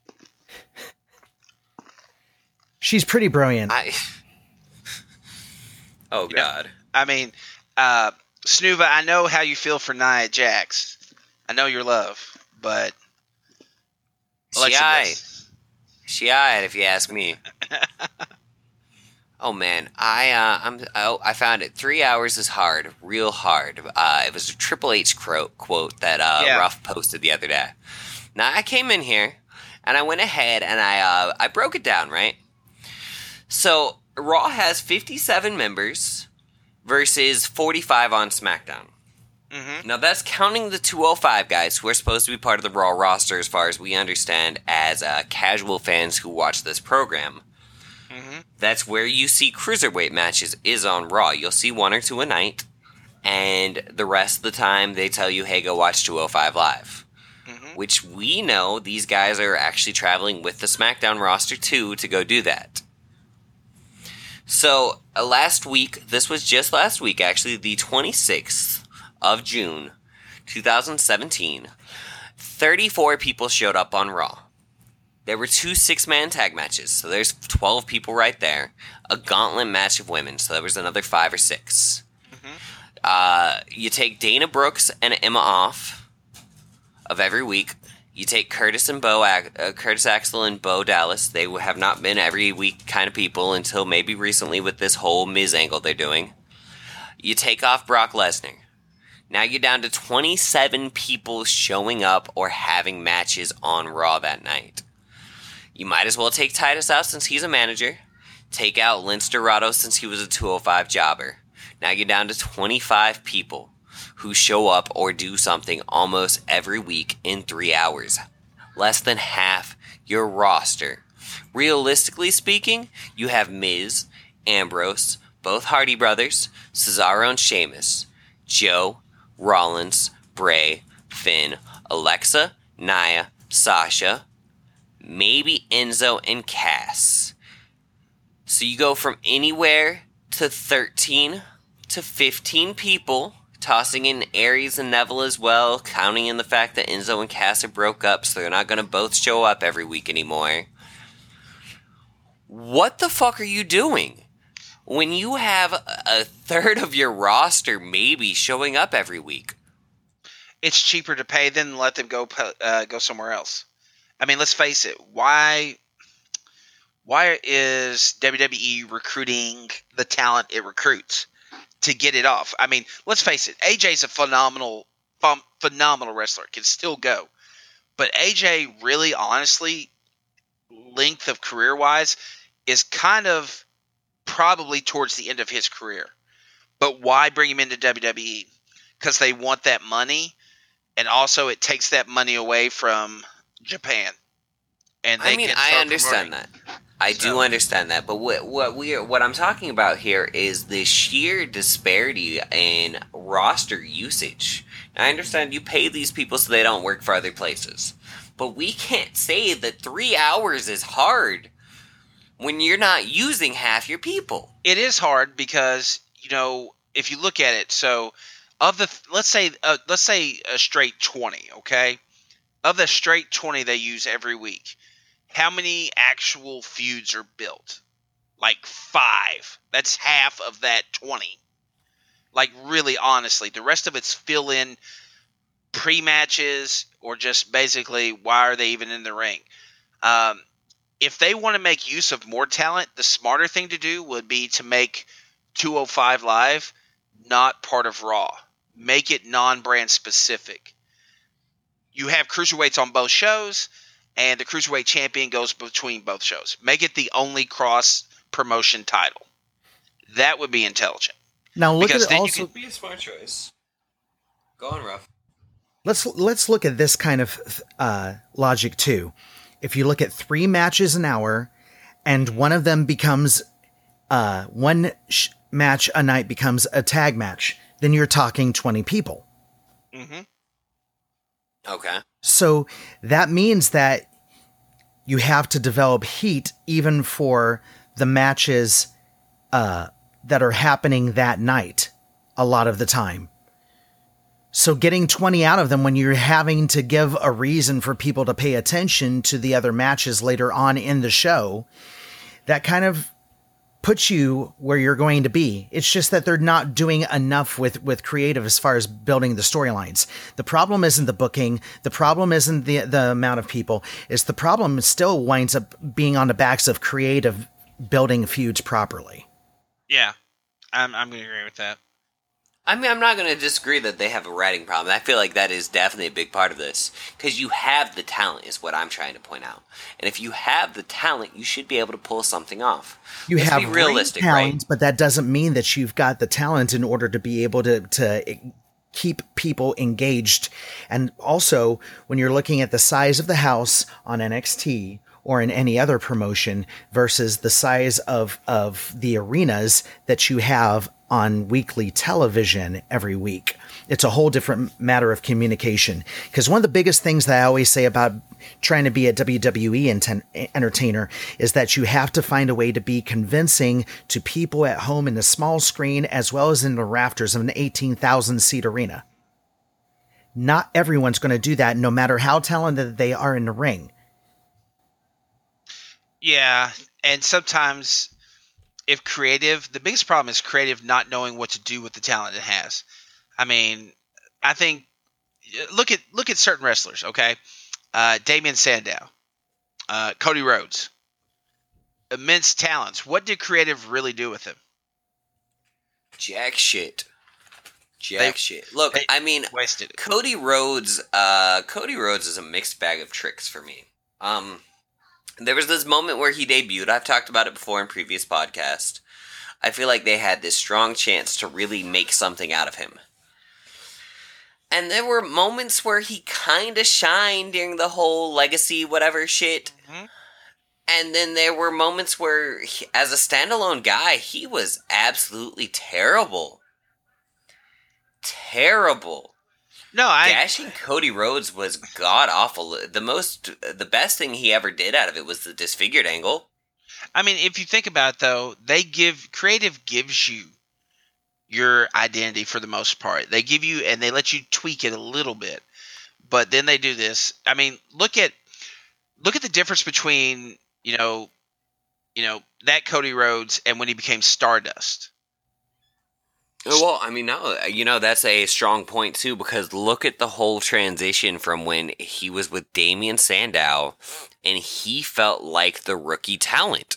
B: She's pretty brilliant.
A: I... Oh, God.
F: I mean, uh, Snuva, I know how you feel for Nia Jax. I know your love, but Alexa
A: she eyed.
F: Bliss.
A: She eyed, if you ask me. Oh man, I uh, I'm oh, I found it. Three hours is hard, real hard. Uh, it was a Triple H quote quote that uh,
F: Yeah.
A: Ruff posted the other day. Now I came in here and I went ahead and I uh, I broke it down, right. So Raw has fifty-seven members versus forty-five on SmackDown.
F: Mm-hmm.
A: Now that's counting the two oh five guys who are supposed to be part of the Raw roster, as far as we understand, as uh, casual fans who watch this program.
F: Mm-hmm.
A: That's where you see cruiserweight matches is on Raw. You'll see one or two a night, and the rest of the time they tell you, hey, go watch two oh five Live.
F: Mm-hmm.
A: Which we know these guys are actually traveling with the SmackDown roster too to go do that. So, uh, last week, this was just last week actually, the twenty-sixth of June, twenty seventeen, thirty-four people showed up on Raw. There were two six-man tag matches, so there's twelve people right there. A gauntlet match of women, so there was another five or six.
F: Mm-hmm.
A: Uh, you take Dana Brooks and Emma off of every week. You take Curtis and Bo, uh, Curtis Axel and Bo Dallas. They have not been every week kind of people until maybe recently with this whole Miz angle they're doing. You take off Brock Lesnar. Now you're down to twenty-seven people showing up or having matches on Raw that night. You might as well take Titus out since he's a manager. Take out Lince Dorado since he was a two oh five jobber. Now you're down to twenty-five people who show up or do something almost every week in three hours. Less than half your roster. Realistically speaking, you have Miz, Ambrose, both Hardy brothers, Cesaro and Sheamus, Joe, Rollins, Bray, Finn, Alexa, Nia, Sasha, maybe Enzo and Cass. So you go from anywhere to thirteen to fifteen people, tossing in Aries and Neville as well, counting in the fact that Enzo and Cass are broke up, so they're not going to both show up every week anymore. What the fuck are you doing? When you have a third of your roster maybe showing up every week.
F: It's cheaper to pay than let them go uh, go somewhere else. I mean, let's face it. Why why is W W E recruiting the talent it recruits to get it off? I mean, let's face it. A J's a phenomenal ph- phenomenal wrestler. Can still go. But A J really, honestly, length of career-wise, is kind of probably towards the end of his career. But why bring him into W W E? Because they want that money, and also it takes that money away from Japan. And they
A: I mean,
F: can
A: I
F: start
A: understand
F: promoting.
A: that. I
F: So-
A: do understand that, but what what we are, what I'm talking about here is the sheer disparity in roster usage. Now, I understand you pay these people so they don't work for other places, but we can't say that three hours is hard when you're not using half your people.
F: It is hard because, you know, if you look at it, so of the let's say uh, let's say a straight twenty, okay? Of the straight twenty they use every week, how many actual feuds are built? Like five. That's half of that twenty. Like, really, honestly, the rest of it's fill in pre-matches or just basically why are they even in the ring? Um, if they want to make use of more talent, the smarter thing to do would be to make two oh five Live not part of Raw. Make it non-brand specific. You have cruiserweights on both shows, and the cruiserweight champion goes between both shows. Make it the only cross-promotion title. That would be intelligent.
B: Now look
F: Because
B: at it
F: then you
B: also.
F: can-
A: Be a smart choice. Go on, Ruff.
B: Let's let's look at this kind of uh, logic too. If you look at three matches an hour, and one of them becomes uh, one sh- match a night becomes a tag match, then you're talking twenty people.
F: Mm-hmm.
A: Okay.
B: So that means that you have to develop heat even for the matches uh, that are happening that night a lot of the time. So getting twenty out of them when you're having to give a reason for people to pay attention to the other matches later on in the show, that kind of puts you where you're going to be. It's just that they're not doing enough with, with creative as far as building the storylines. The problem isn't the booking. The problem isn't the, the amount of people. It's the problem still winds up being on the backs of creative building feuds properly.
F: Yeah, I'm I'm going to agree with that.
A: I mean, I'm not going to disagree that they have a writing problem. I feel like that is definitely a big part of this. Because you have the talent, is what I'm trying to point out. And if you have the talent, you should be able to pull something off.
B: You
A: Let's
B: have
A: be realistic,
B: talent,
A: right?
B: but that doesn't mean that you've got the talent in order to be able to, to keep people engaged. And also, when you're looking at the size of the house on N X T or in any other promotion versus the size of, of the arenas that you have on weekly television every week, it's a whole different matter of communication. Because one of the biggest things that I always say about trying to be a W W E enten- entertainer is that you have to find a way to be convincing to people at home in the small screen as well as in the rafters of an eighteen thousand seat arena. Not everyone's going to do that, no matter how talented they are in the ring.
F: Yeah, and sometimes if creative, the biggest problem is creative not knowing what to do with the talent it has. I mean, I think look at look at certain wrestlers. Okay, uh, Damian Sandow, uh, Cody Rhodes, immense talents. What did creative really do with him?
A: Jack shit. Jack
F: They-
A: shit. Look,
F: they
A: I mean,
F: Wasted it.
A: Cody Rhodes, uh, Cody Rhodes is a mixed bag of tricks for me. Um, there was this moment where he debuted. I've talked about it before in previous podcasts. I feel like they had this strong chance to really make something out of him. And there were moments where he kind of shined during the whole legacy whatever shit.
F: Mhm.
A: And then there were moments where, he, as a standalone guy, he was absolutely terrible. Terrible.
F: No, I
A: Dashing Cody Rhodes was god awful. The most, the best thing he ever did out of it was the disfigured angle.
F: I mean, if you think about it, though, they give creative gives you your identity for the most part. They give you and they let you tweak it a little bit, but then they do this. I mean, look at look at the difference between you know, you know that Cody Rhodes and when he became Stardust.
A: Well, I mean, no, you know, that's a strong point, too, because look at the whole transition from when he was with Damian Sandow, and he felt like the rookie talent.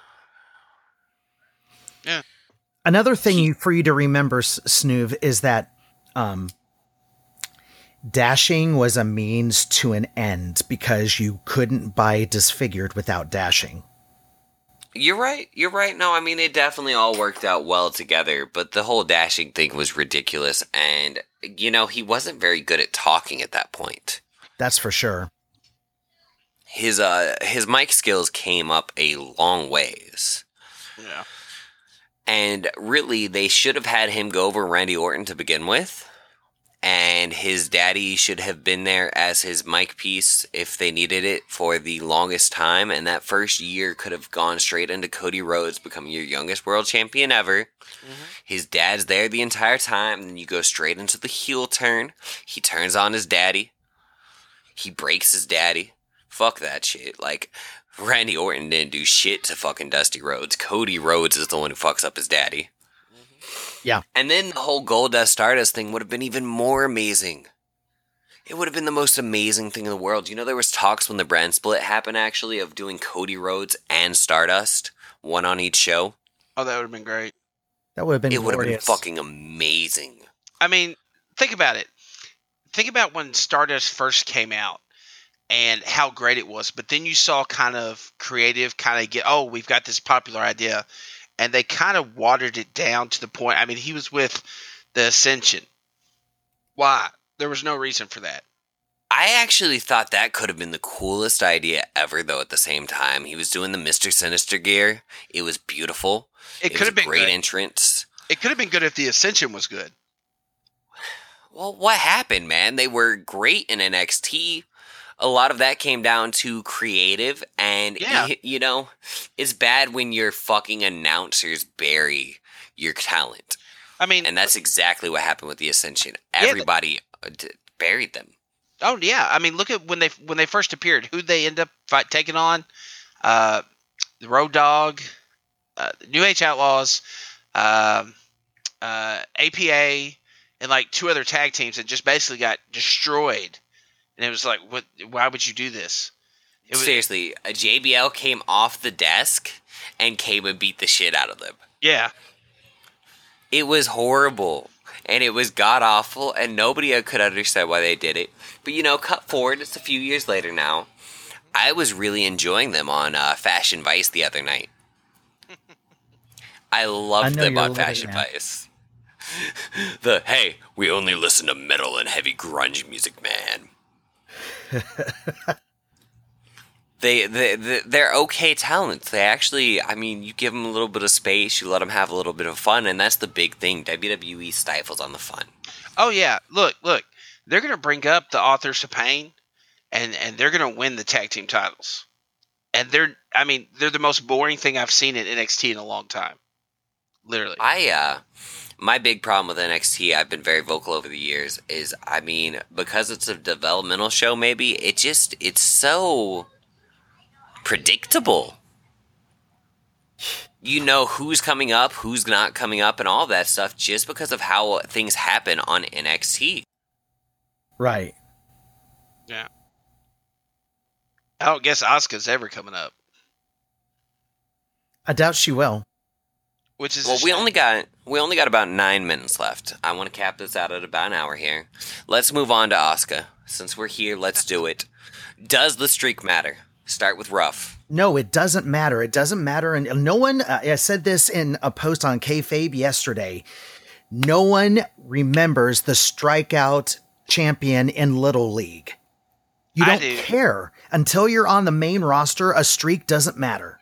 F: Yeah.
B: Another thing you, for you to remember, S- Snoov, is that um, dashing was a means to an end because you couldn't buy Disfigured without dashing.
A: You're right, you're right. No, I mean, it definitely all worked out well together, but the whole dashing thing was ridiculous, and, you know, he wasn't very good at talking at that point.
B: That's for sure.
A: His, uh, his mic skills came up a long ways.
F: Yeah.
A: And really, they should have had him go over Randy Orton to begin with. And his daddy should have been there as his mic piece if they needed it for the longest time. And that first year could have gone straight into Cody Rhodes becoming your youngest world champion ever. Mm-hmm. His dad's there the entire time. And then you go straight into the heel turn. He turns on his daddy. He breaks his daddy. Fuck that shit. Like, Randy Orton didn't do shit to fucking Dusty Rhodes. Cody Rhodes is the one who fucks up his daddy.
B: Yeah.
A: And then the whole Goldust Stardust thing would have been even more amazing. It would have been the most amazing thing in the world. You know, there was talks when the brand split happened, actually, of doing Cody Rhodes and Stardust, one on each show.
F: Oh, that would have been great.
B: That would have been
A: It would have been
B: glorious.
A: fucking amazing.
F: I mean, think about it. Think about when Stardust first came out and how great it was. But then you saw kind of creative kind of get, oh, we've got this popular idea. And they kind of watered it down to the point. I mean, he was with the Ascension. Why? There was no reason for that.
A: I actually thought that could have been the coolest idea ever, though, at the same time. He was doing the Mister Sinister gear. It was beautiful.
F: It,
A: It
F: could
A: was
F: have
A: a
F: been
A: great
F: good.
A: entrance.
F: It could have been good if the Ascension was good.
A: Well, what happened, man? They were great in N X T. A lot of that came down to creative, and,
F: Yeah.
A: y- you know, it's bad when your fucking announcers bury your talent.
F: I mean,
A: And that's exactly what happened with the Ascension.
F: but-
A: Everybody uh, d- buried them.
F: oh yeah. I mean, look at when they when they first appeared. Who they end up fight, taking on? Uh, the Road Dogg, uh, New Age Outlaws, um, uh, A P A, and like two other tag teams, and just basically got destroyed. And it was like, what? Why would you do this? It was,
A: Seriously, a J B L came off the desk and came and beat the shit out of them.
F: yeah.
A: It was horrible, and it was god-awful, and nobody could understand why they did it. But, you know, cut forward, it's a few years later now. I was really enjoying them on uh, Fashion Vice the other night. I
B: I
A: loved
B: know
A: them
B: you're
A: on
B: living
A: Fashion
B: that.
A: Vice. The, hey, we only listen to metal and heavy grunge music, man. They, they, they, they're okay talents. They actually, I mean, you give them a little bit of space, you let them have a little bit of fun, and that's the big thing. W W E stifles on the fun.
F: Oh yeah. Look, look. They're gonna bring up the Authors of Pain, and and they're gonna win the tag team titles. And they're, I mean, they're the most boring thing I've seen in N X T in a long time. Literally.
A: I, uh, my big problem with N X T, I've been very vocal over the years, is, I mean, because it's a developmental show, maybe, it just, it's so predictable. You know who's coming up, who's not coming up, and all of that stuff just because of how things happen on N X T.
B: Right.
F: Yeah. I don't guess Asuka's ever coming up.
B: I doubt she will.
F: Which is a
A: Well, we
F: shame.
A: only got we only got about nine minutes left. I want to cap this out at about an hour here. Let's move on to Asuka. Since we're here, let's do it. Does the streak matter? Start with Ruff.
B: No, it doesn't matter. It doesn't matter. And no one, uh, I said this in a post on Kayfabe yesterday. No one remembers the strikeout champion in Little League. You
F: I
B: don't
F: do.
B: care. Until you're on the main roster, a streak doesn't matter.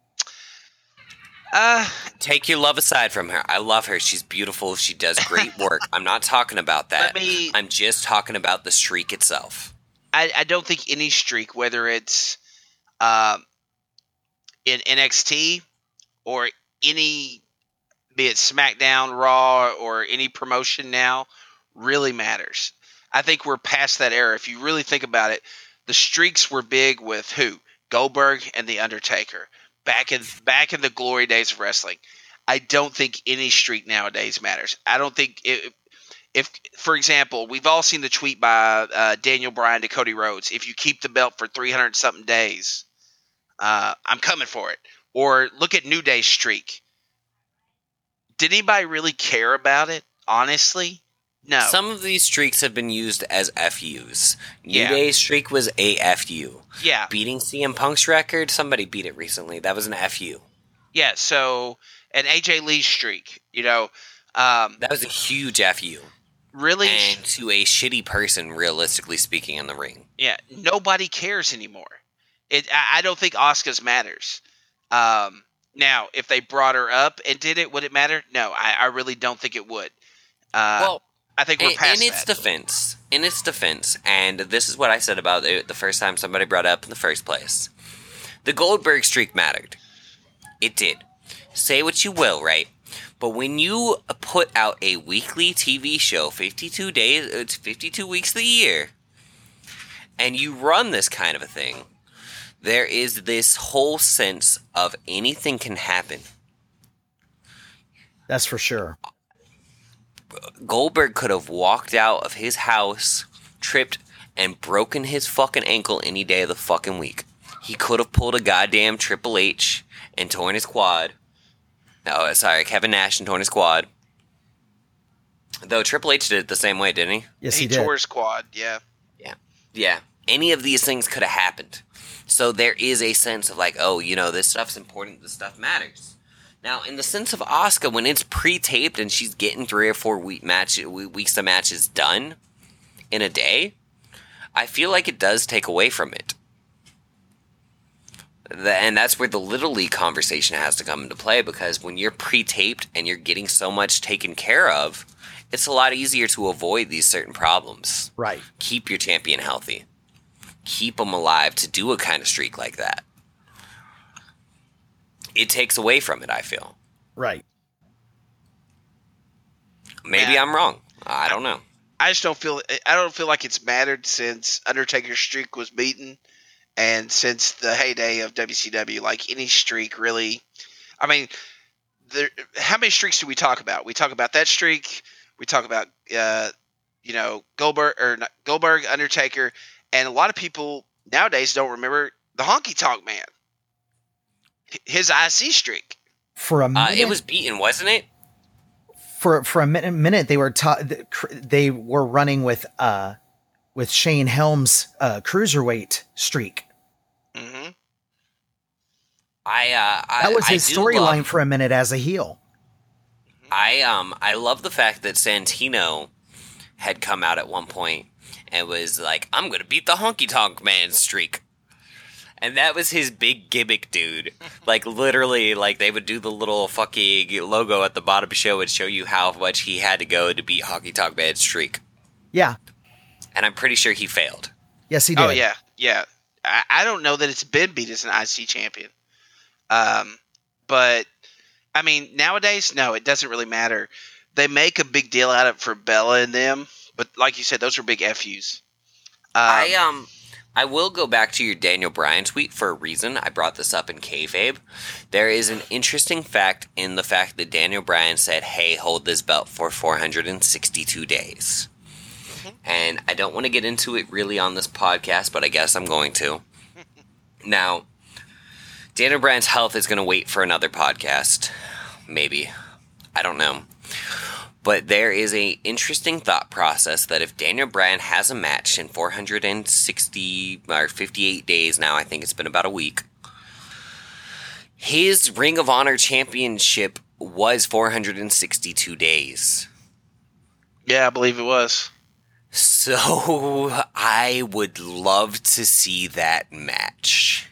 F: Uh,
A: Take your love aside from her. I love her. She's beautiful. She does great work. I'm not talking about that.
F: Let me-
A: I'm just talking about the streak itself.
F: I, I don't think any streak, whether it's um, in N X T or any, be it SmackDown, Raw, or any promotion now, really matters. I think we're past that era. If you really think about it, the streaks were big with who? Goldberg and The Undertaker. Back in back in the glory days of wrestling. I don't think any streak nowadays matters. I don't think it, if, for example, we've all seen the tweet by uh, Daniel Bryan to Cody Rhodes. If you keep the belt for three hundred something days, uh, I'm coming for it. Or look at New Day's streak. Did anybody really care about it? Honestly, no.
A: Some of these streaks have been used as F Us. New
F: Yeah.
A: Day's streak was a F U.
F: yeah,
A: Beating C M Punk's record, somebody beat it recently. That was an F U.
F: yeah. So an A J Lee streak, you know, um,
A: That was a huge F U.
F: really,
A: And to a shitty person, realistically speaking, in the ring.
F: yeah. Nobody cares anymore. It. I, I don't think Asuka's matters. Um, now, if they brought her up and did it, would it matter? No, I, I really don't think it would. Uh,
A: Well,
F: I think we're
A: in,
F: past
A: in its
F: that.
A: defense, in its defense, and this is what I said about it the first time somebody brought it up in the first place. The Goldberg streak mattered. It did. Say what you will, right? But when you put out a weekly T V show, fifty-two days, it's fifty-two weeks of the year, and you run this kind of a thing, there is this whole sense of anything can happen.
B: That's for sure.
A: Goldberg could have walked out of his house, tripped, and broken his fucking ankle any day of the fucking week. He could have pulled a goddamn Triple H and torn his quad. No, sorry, Kevin Nash and torn his quad. Though Triple H did it the same way, didn't he?
B: Yes,
F: he
B: he did.
F: tore his quad. Yeah.
A: Yeah. Yeah. Any of these things could have happened. So there is a sense of like, oh, you know, this stuff's important, this stuff matters. Now, in the sense of Asuka, when it's pre-taped and she's getting three or four week match, weeks of matches done in a day, I feel like it does take away from it. The, and that's where the Little League conversation has to come into play, because when you're pre-taped and you're getting so much taken care of, it's a lot easier to avoid these certain problems.
B: Right.
A: Keep your champion healthy. Keep them alive to do a kind of streak like that. It takes away from it, I feel.
B: Right.
A: Maybe
F: Yeah.
A: I'm wrong. I don't know.
F: I just don't feel I don't feel like it's mattered since Undertaker's streak was beaten, and since the heyday of W C W. Like any streak, really. I mean, there. How many streaks do we talk about? We talk about that streak. We talk about, uh, you know, Goldberg or not, Goldberg, Undertaker, and a lot of people nowadays don't remember the Honky Tonk Man, his I C streak.
B: For a minute,
A: Uh, it was beaten, wasn't it?
B: for for a minute, minute they were ta- they were running with uh with Shane Helms' uh, cruiserweight streak.
F: Mm-hmm.
A: I uh, I,
B: That was
A: I
B: his
A: do
B: storyline
A: love-
B: for a minute as a heel.
A: I um I love the fact that Santino had come out at one point and was like, "I'm gonna beat the Honky Tonk Man streak," and that was his big gimmick, dude. Like literally, like they would do the little fucking logo at the bottom of the show and show you how much he had to go to beat Honky Tonk Man's streak,
B: Yeah.
A: and I'm pretty sure he failed.
B: Yes, he did.
F: Oh yeah, yeah. I, I don't know that it's been beat as an I C champion. Um, but I mean, nowadays, no, it doesn't really matter. They make a big deal out of it for Bella and them, but like you said, those are big F Us. Um,
A: I um I will go back to your Daniel Bryan tweet for a reason. I brought this up in kayfabe. There is an interesting fact in the fact that Daniel Bryan said, "Hey, hold this belt for four hundred sixty-two days." And I don't want to get into it really on this podcast, but I guess I'm going to. Now, Daniel Bryan's health is going to wait for another podcast. Maybe. I don't know. But there is a interesting thought process that if Daniel Bryan has a match in four hundred sixty or fifty-eight days now, I think it's been about a week, his Ring of Honor championship was four hundred sixty-two days.
F: yeah, I believe it was.
A: So I would love to see that match.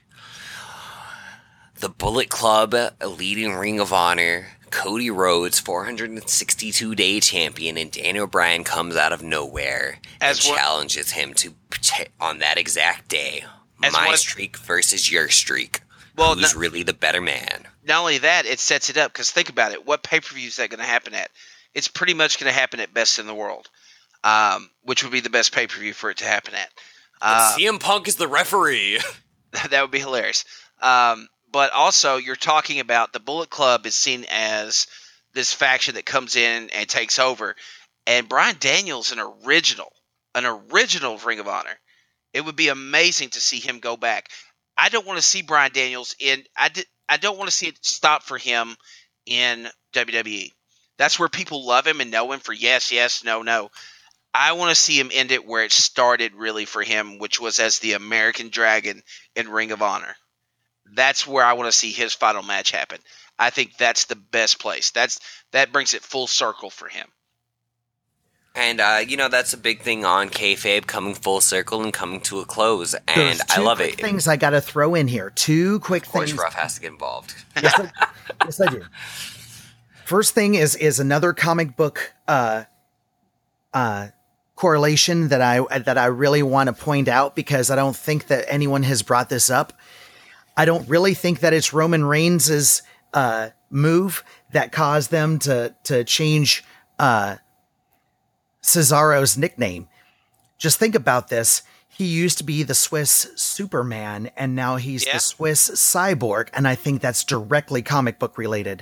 A: The Bullet Club leading Ring of Honor, Cody Rhodes, four hundred sixty-two day champion, and Daniel Bryan comes out of nowhere
F: As
A: and
F: one-
A: challenges him to on that exact day.
F: As
A: My
F: one-
A: streak versus your streak.
F: Well,
A: Who's
F: no-
A: really the better man?
F: Not only that, it sets it up because think about it. What pay per view is that going to happen at? It's pretty much going to happen at Best in the World, um, which would be the best pay per view for it to happen at. Uh,
A: C M Punk is the referee.
F: that would be hilarious. Um, but also, you're talking about the Bullet Club is seen as this faction that comes in and takes over, and Bryan Daniels, an original, an original of Ring of Honor. It would be amazing to see him go back. I don't want to see Bryan Daniels in. I did. I don't want to see it stop for him in W W E. That's where people love him and know him for yes, yes, no, no. I want to see him end it where it started really for him, which was as the American Dragon in Ring of Honor. That's where I want to see his final match happen. I think that's the best place. That's that brings it full circle for him.
A: And, uh, you know, that's a big thing on kayfabe, coming full circle and coming to a close. And
B: There's
A: I
B: two
A: love
B: quick
A: it.
B: things I got to throw in here. Two quick
A: Of course,
B: things.
A: Ruff has to get involved.
B: Yes, I, yes, I do. First thing is is another comic book uh, uh, correlation that I that I really want to point out because I don't think that anyone has brought this up. I don't really think that it's Roman Reigns' uh, move that caused them to to change uh, Cesaro's nickname. Just think about this. He used to be the Swiss Superman, and now he's
F: Yeah.
B: the Swiss Cyborg, and I think that's directly comic book related.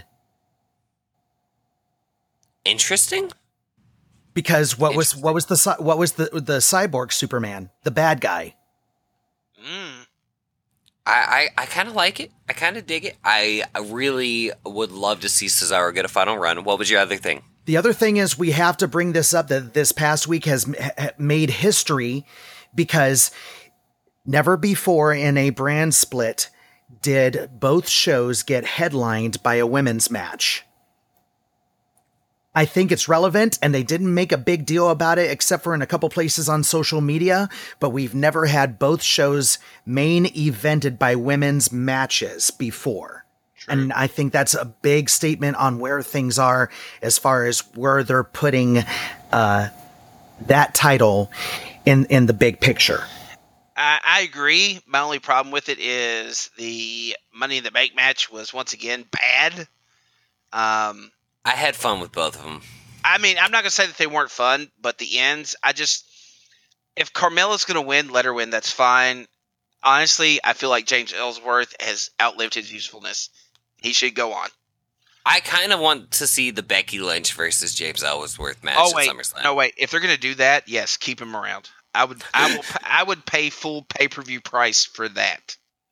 A: Interesting.
B: Because what was what was the cy- what was the the Cyborg Superman, the bad guy?
F: Mm.
A: I, I, I kind of like it. I kind of dig it. I, I really would love to see Cesaro get a final run. What was your other thing?
B: The other thing is we have to bring this up that this past week has ha- made history because never before in a brand split did both shows get headlined by a women's match. I think it's relevant, and they didn't make a big deal about it except for in a couple places on social media, but we've never had both shows main evented by women's matches before. True. And I think that's a big statement on where things are as far as where they're putting uh, that title in, in the big picture.
F: I, I agree. My only problem with it is the Money in the Bank match was once again bad. Um,
A: I had fun with both of them.
F: I mean, I'm not going to say that they weren't fun, but the ends, I just, if Carmella's going to win, let her win. That's fine. Honestly, I feel like James Ellsworth has outlived his usefulness. He should go on.
A: I kind of want to see the Becky Lynch versus James Ellsworth match
F: oh, wait.
A: at SummerSlam.
F: No, wait. If they're going to do that, yes, keep him around. I would, I will, I would pay full pay-per-view price for that.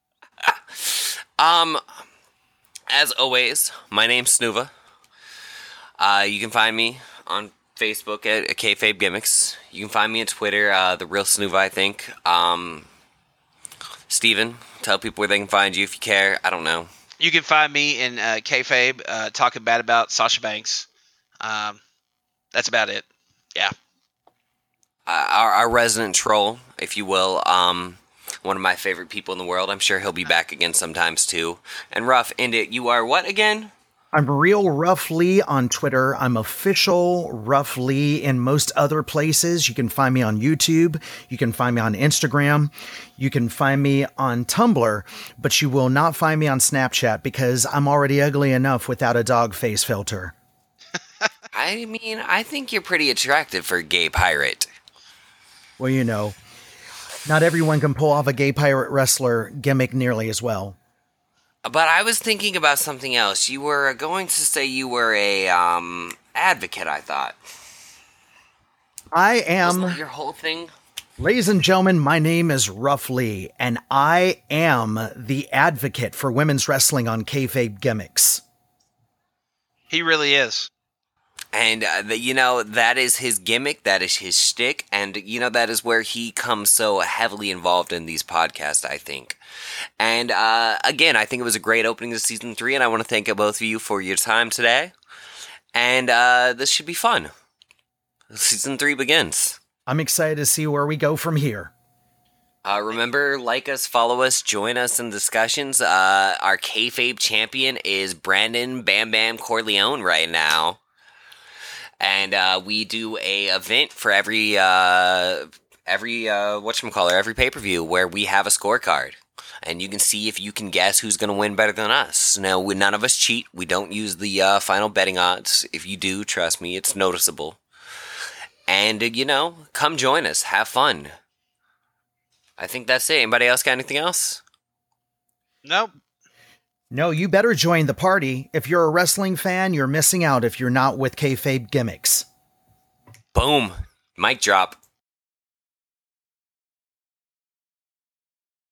A: um, as always, my name's Snuva. Uh, you can find me on Facebook at Kayfabe Gimmicks. You can find me on Twitter, uh, the real Snuva, I think. Um, Steven, tell people where they can find you if you care. I don't know.
F: You can find me in uh, Kayfabe uh, talking bad about Sasha Banks. Um, that's about it. Yeah.
A: Uh, our, our resident troll, if you will. Um, one of my favorite people in the world. I'm sure he'll be back again sometimes too. And Ruff, end it. You are what again?
B: I'm Real Ruff Lee on Twitter. I'm official Ruff Lee in most other places. You can find me on YouTube. You can find me on Instagram. You can find me on Tumblr, but you will not find me on Snapchat because I'm already ugly enough without a dog face filter.
A: I mean, I think you're pretty attractive for a gay pirate.
B: Well, you know, not everyone can pull off a gay pirate wrestler gimmick nearly as well.
A: But I was thinking about something else. You were going to say you were a um, advocate, I thought.
B: I am.
A: Wasn't that your whole thing?
B: Ladies and gentlemen, my name is Ruff Lee, and I am the advocate for women's wrestling on Kayfabe Gimmicks.
F: He really is.
A: And, uh, the, you know, that is his gimmick, that is his shtick, and, you know, that is where he comes so heavily involved in these podcasts, I think. And, uh, again, I think it was a great opening to Season three, and I want to thank both of you for your time today. And, uh, this should be fun. Season three begins.
B: I'm excited to see where we go from here.
A: Uh, remember, like us, follow us, join us in discussions. Uh, our Kayfabe champion is Brandon Bam Bam Corleone right now. And uh, we do a event for every uh, every uh, whatchamacallit, every pay-per-view where we have a scorecard. And you can see if you can guess who's going to win better than us. Now, we, none of us cheat. We don't use the uh, final betting odds. If you do, trust me, it's noticeable. And, uh, you know, come join us. Have fun. I think that's it. Anybody else got anything else?
F: Nope.
B: No, you better join the party. If you're a wrestling fan, you're missing out if you're not with Kayfabe Gimmicks.
A: Boom. Mic drop.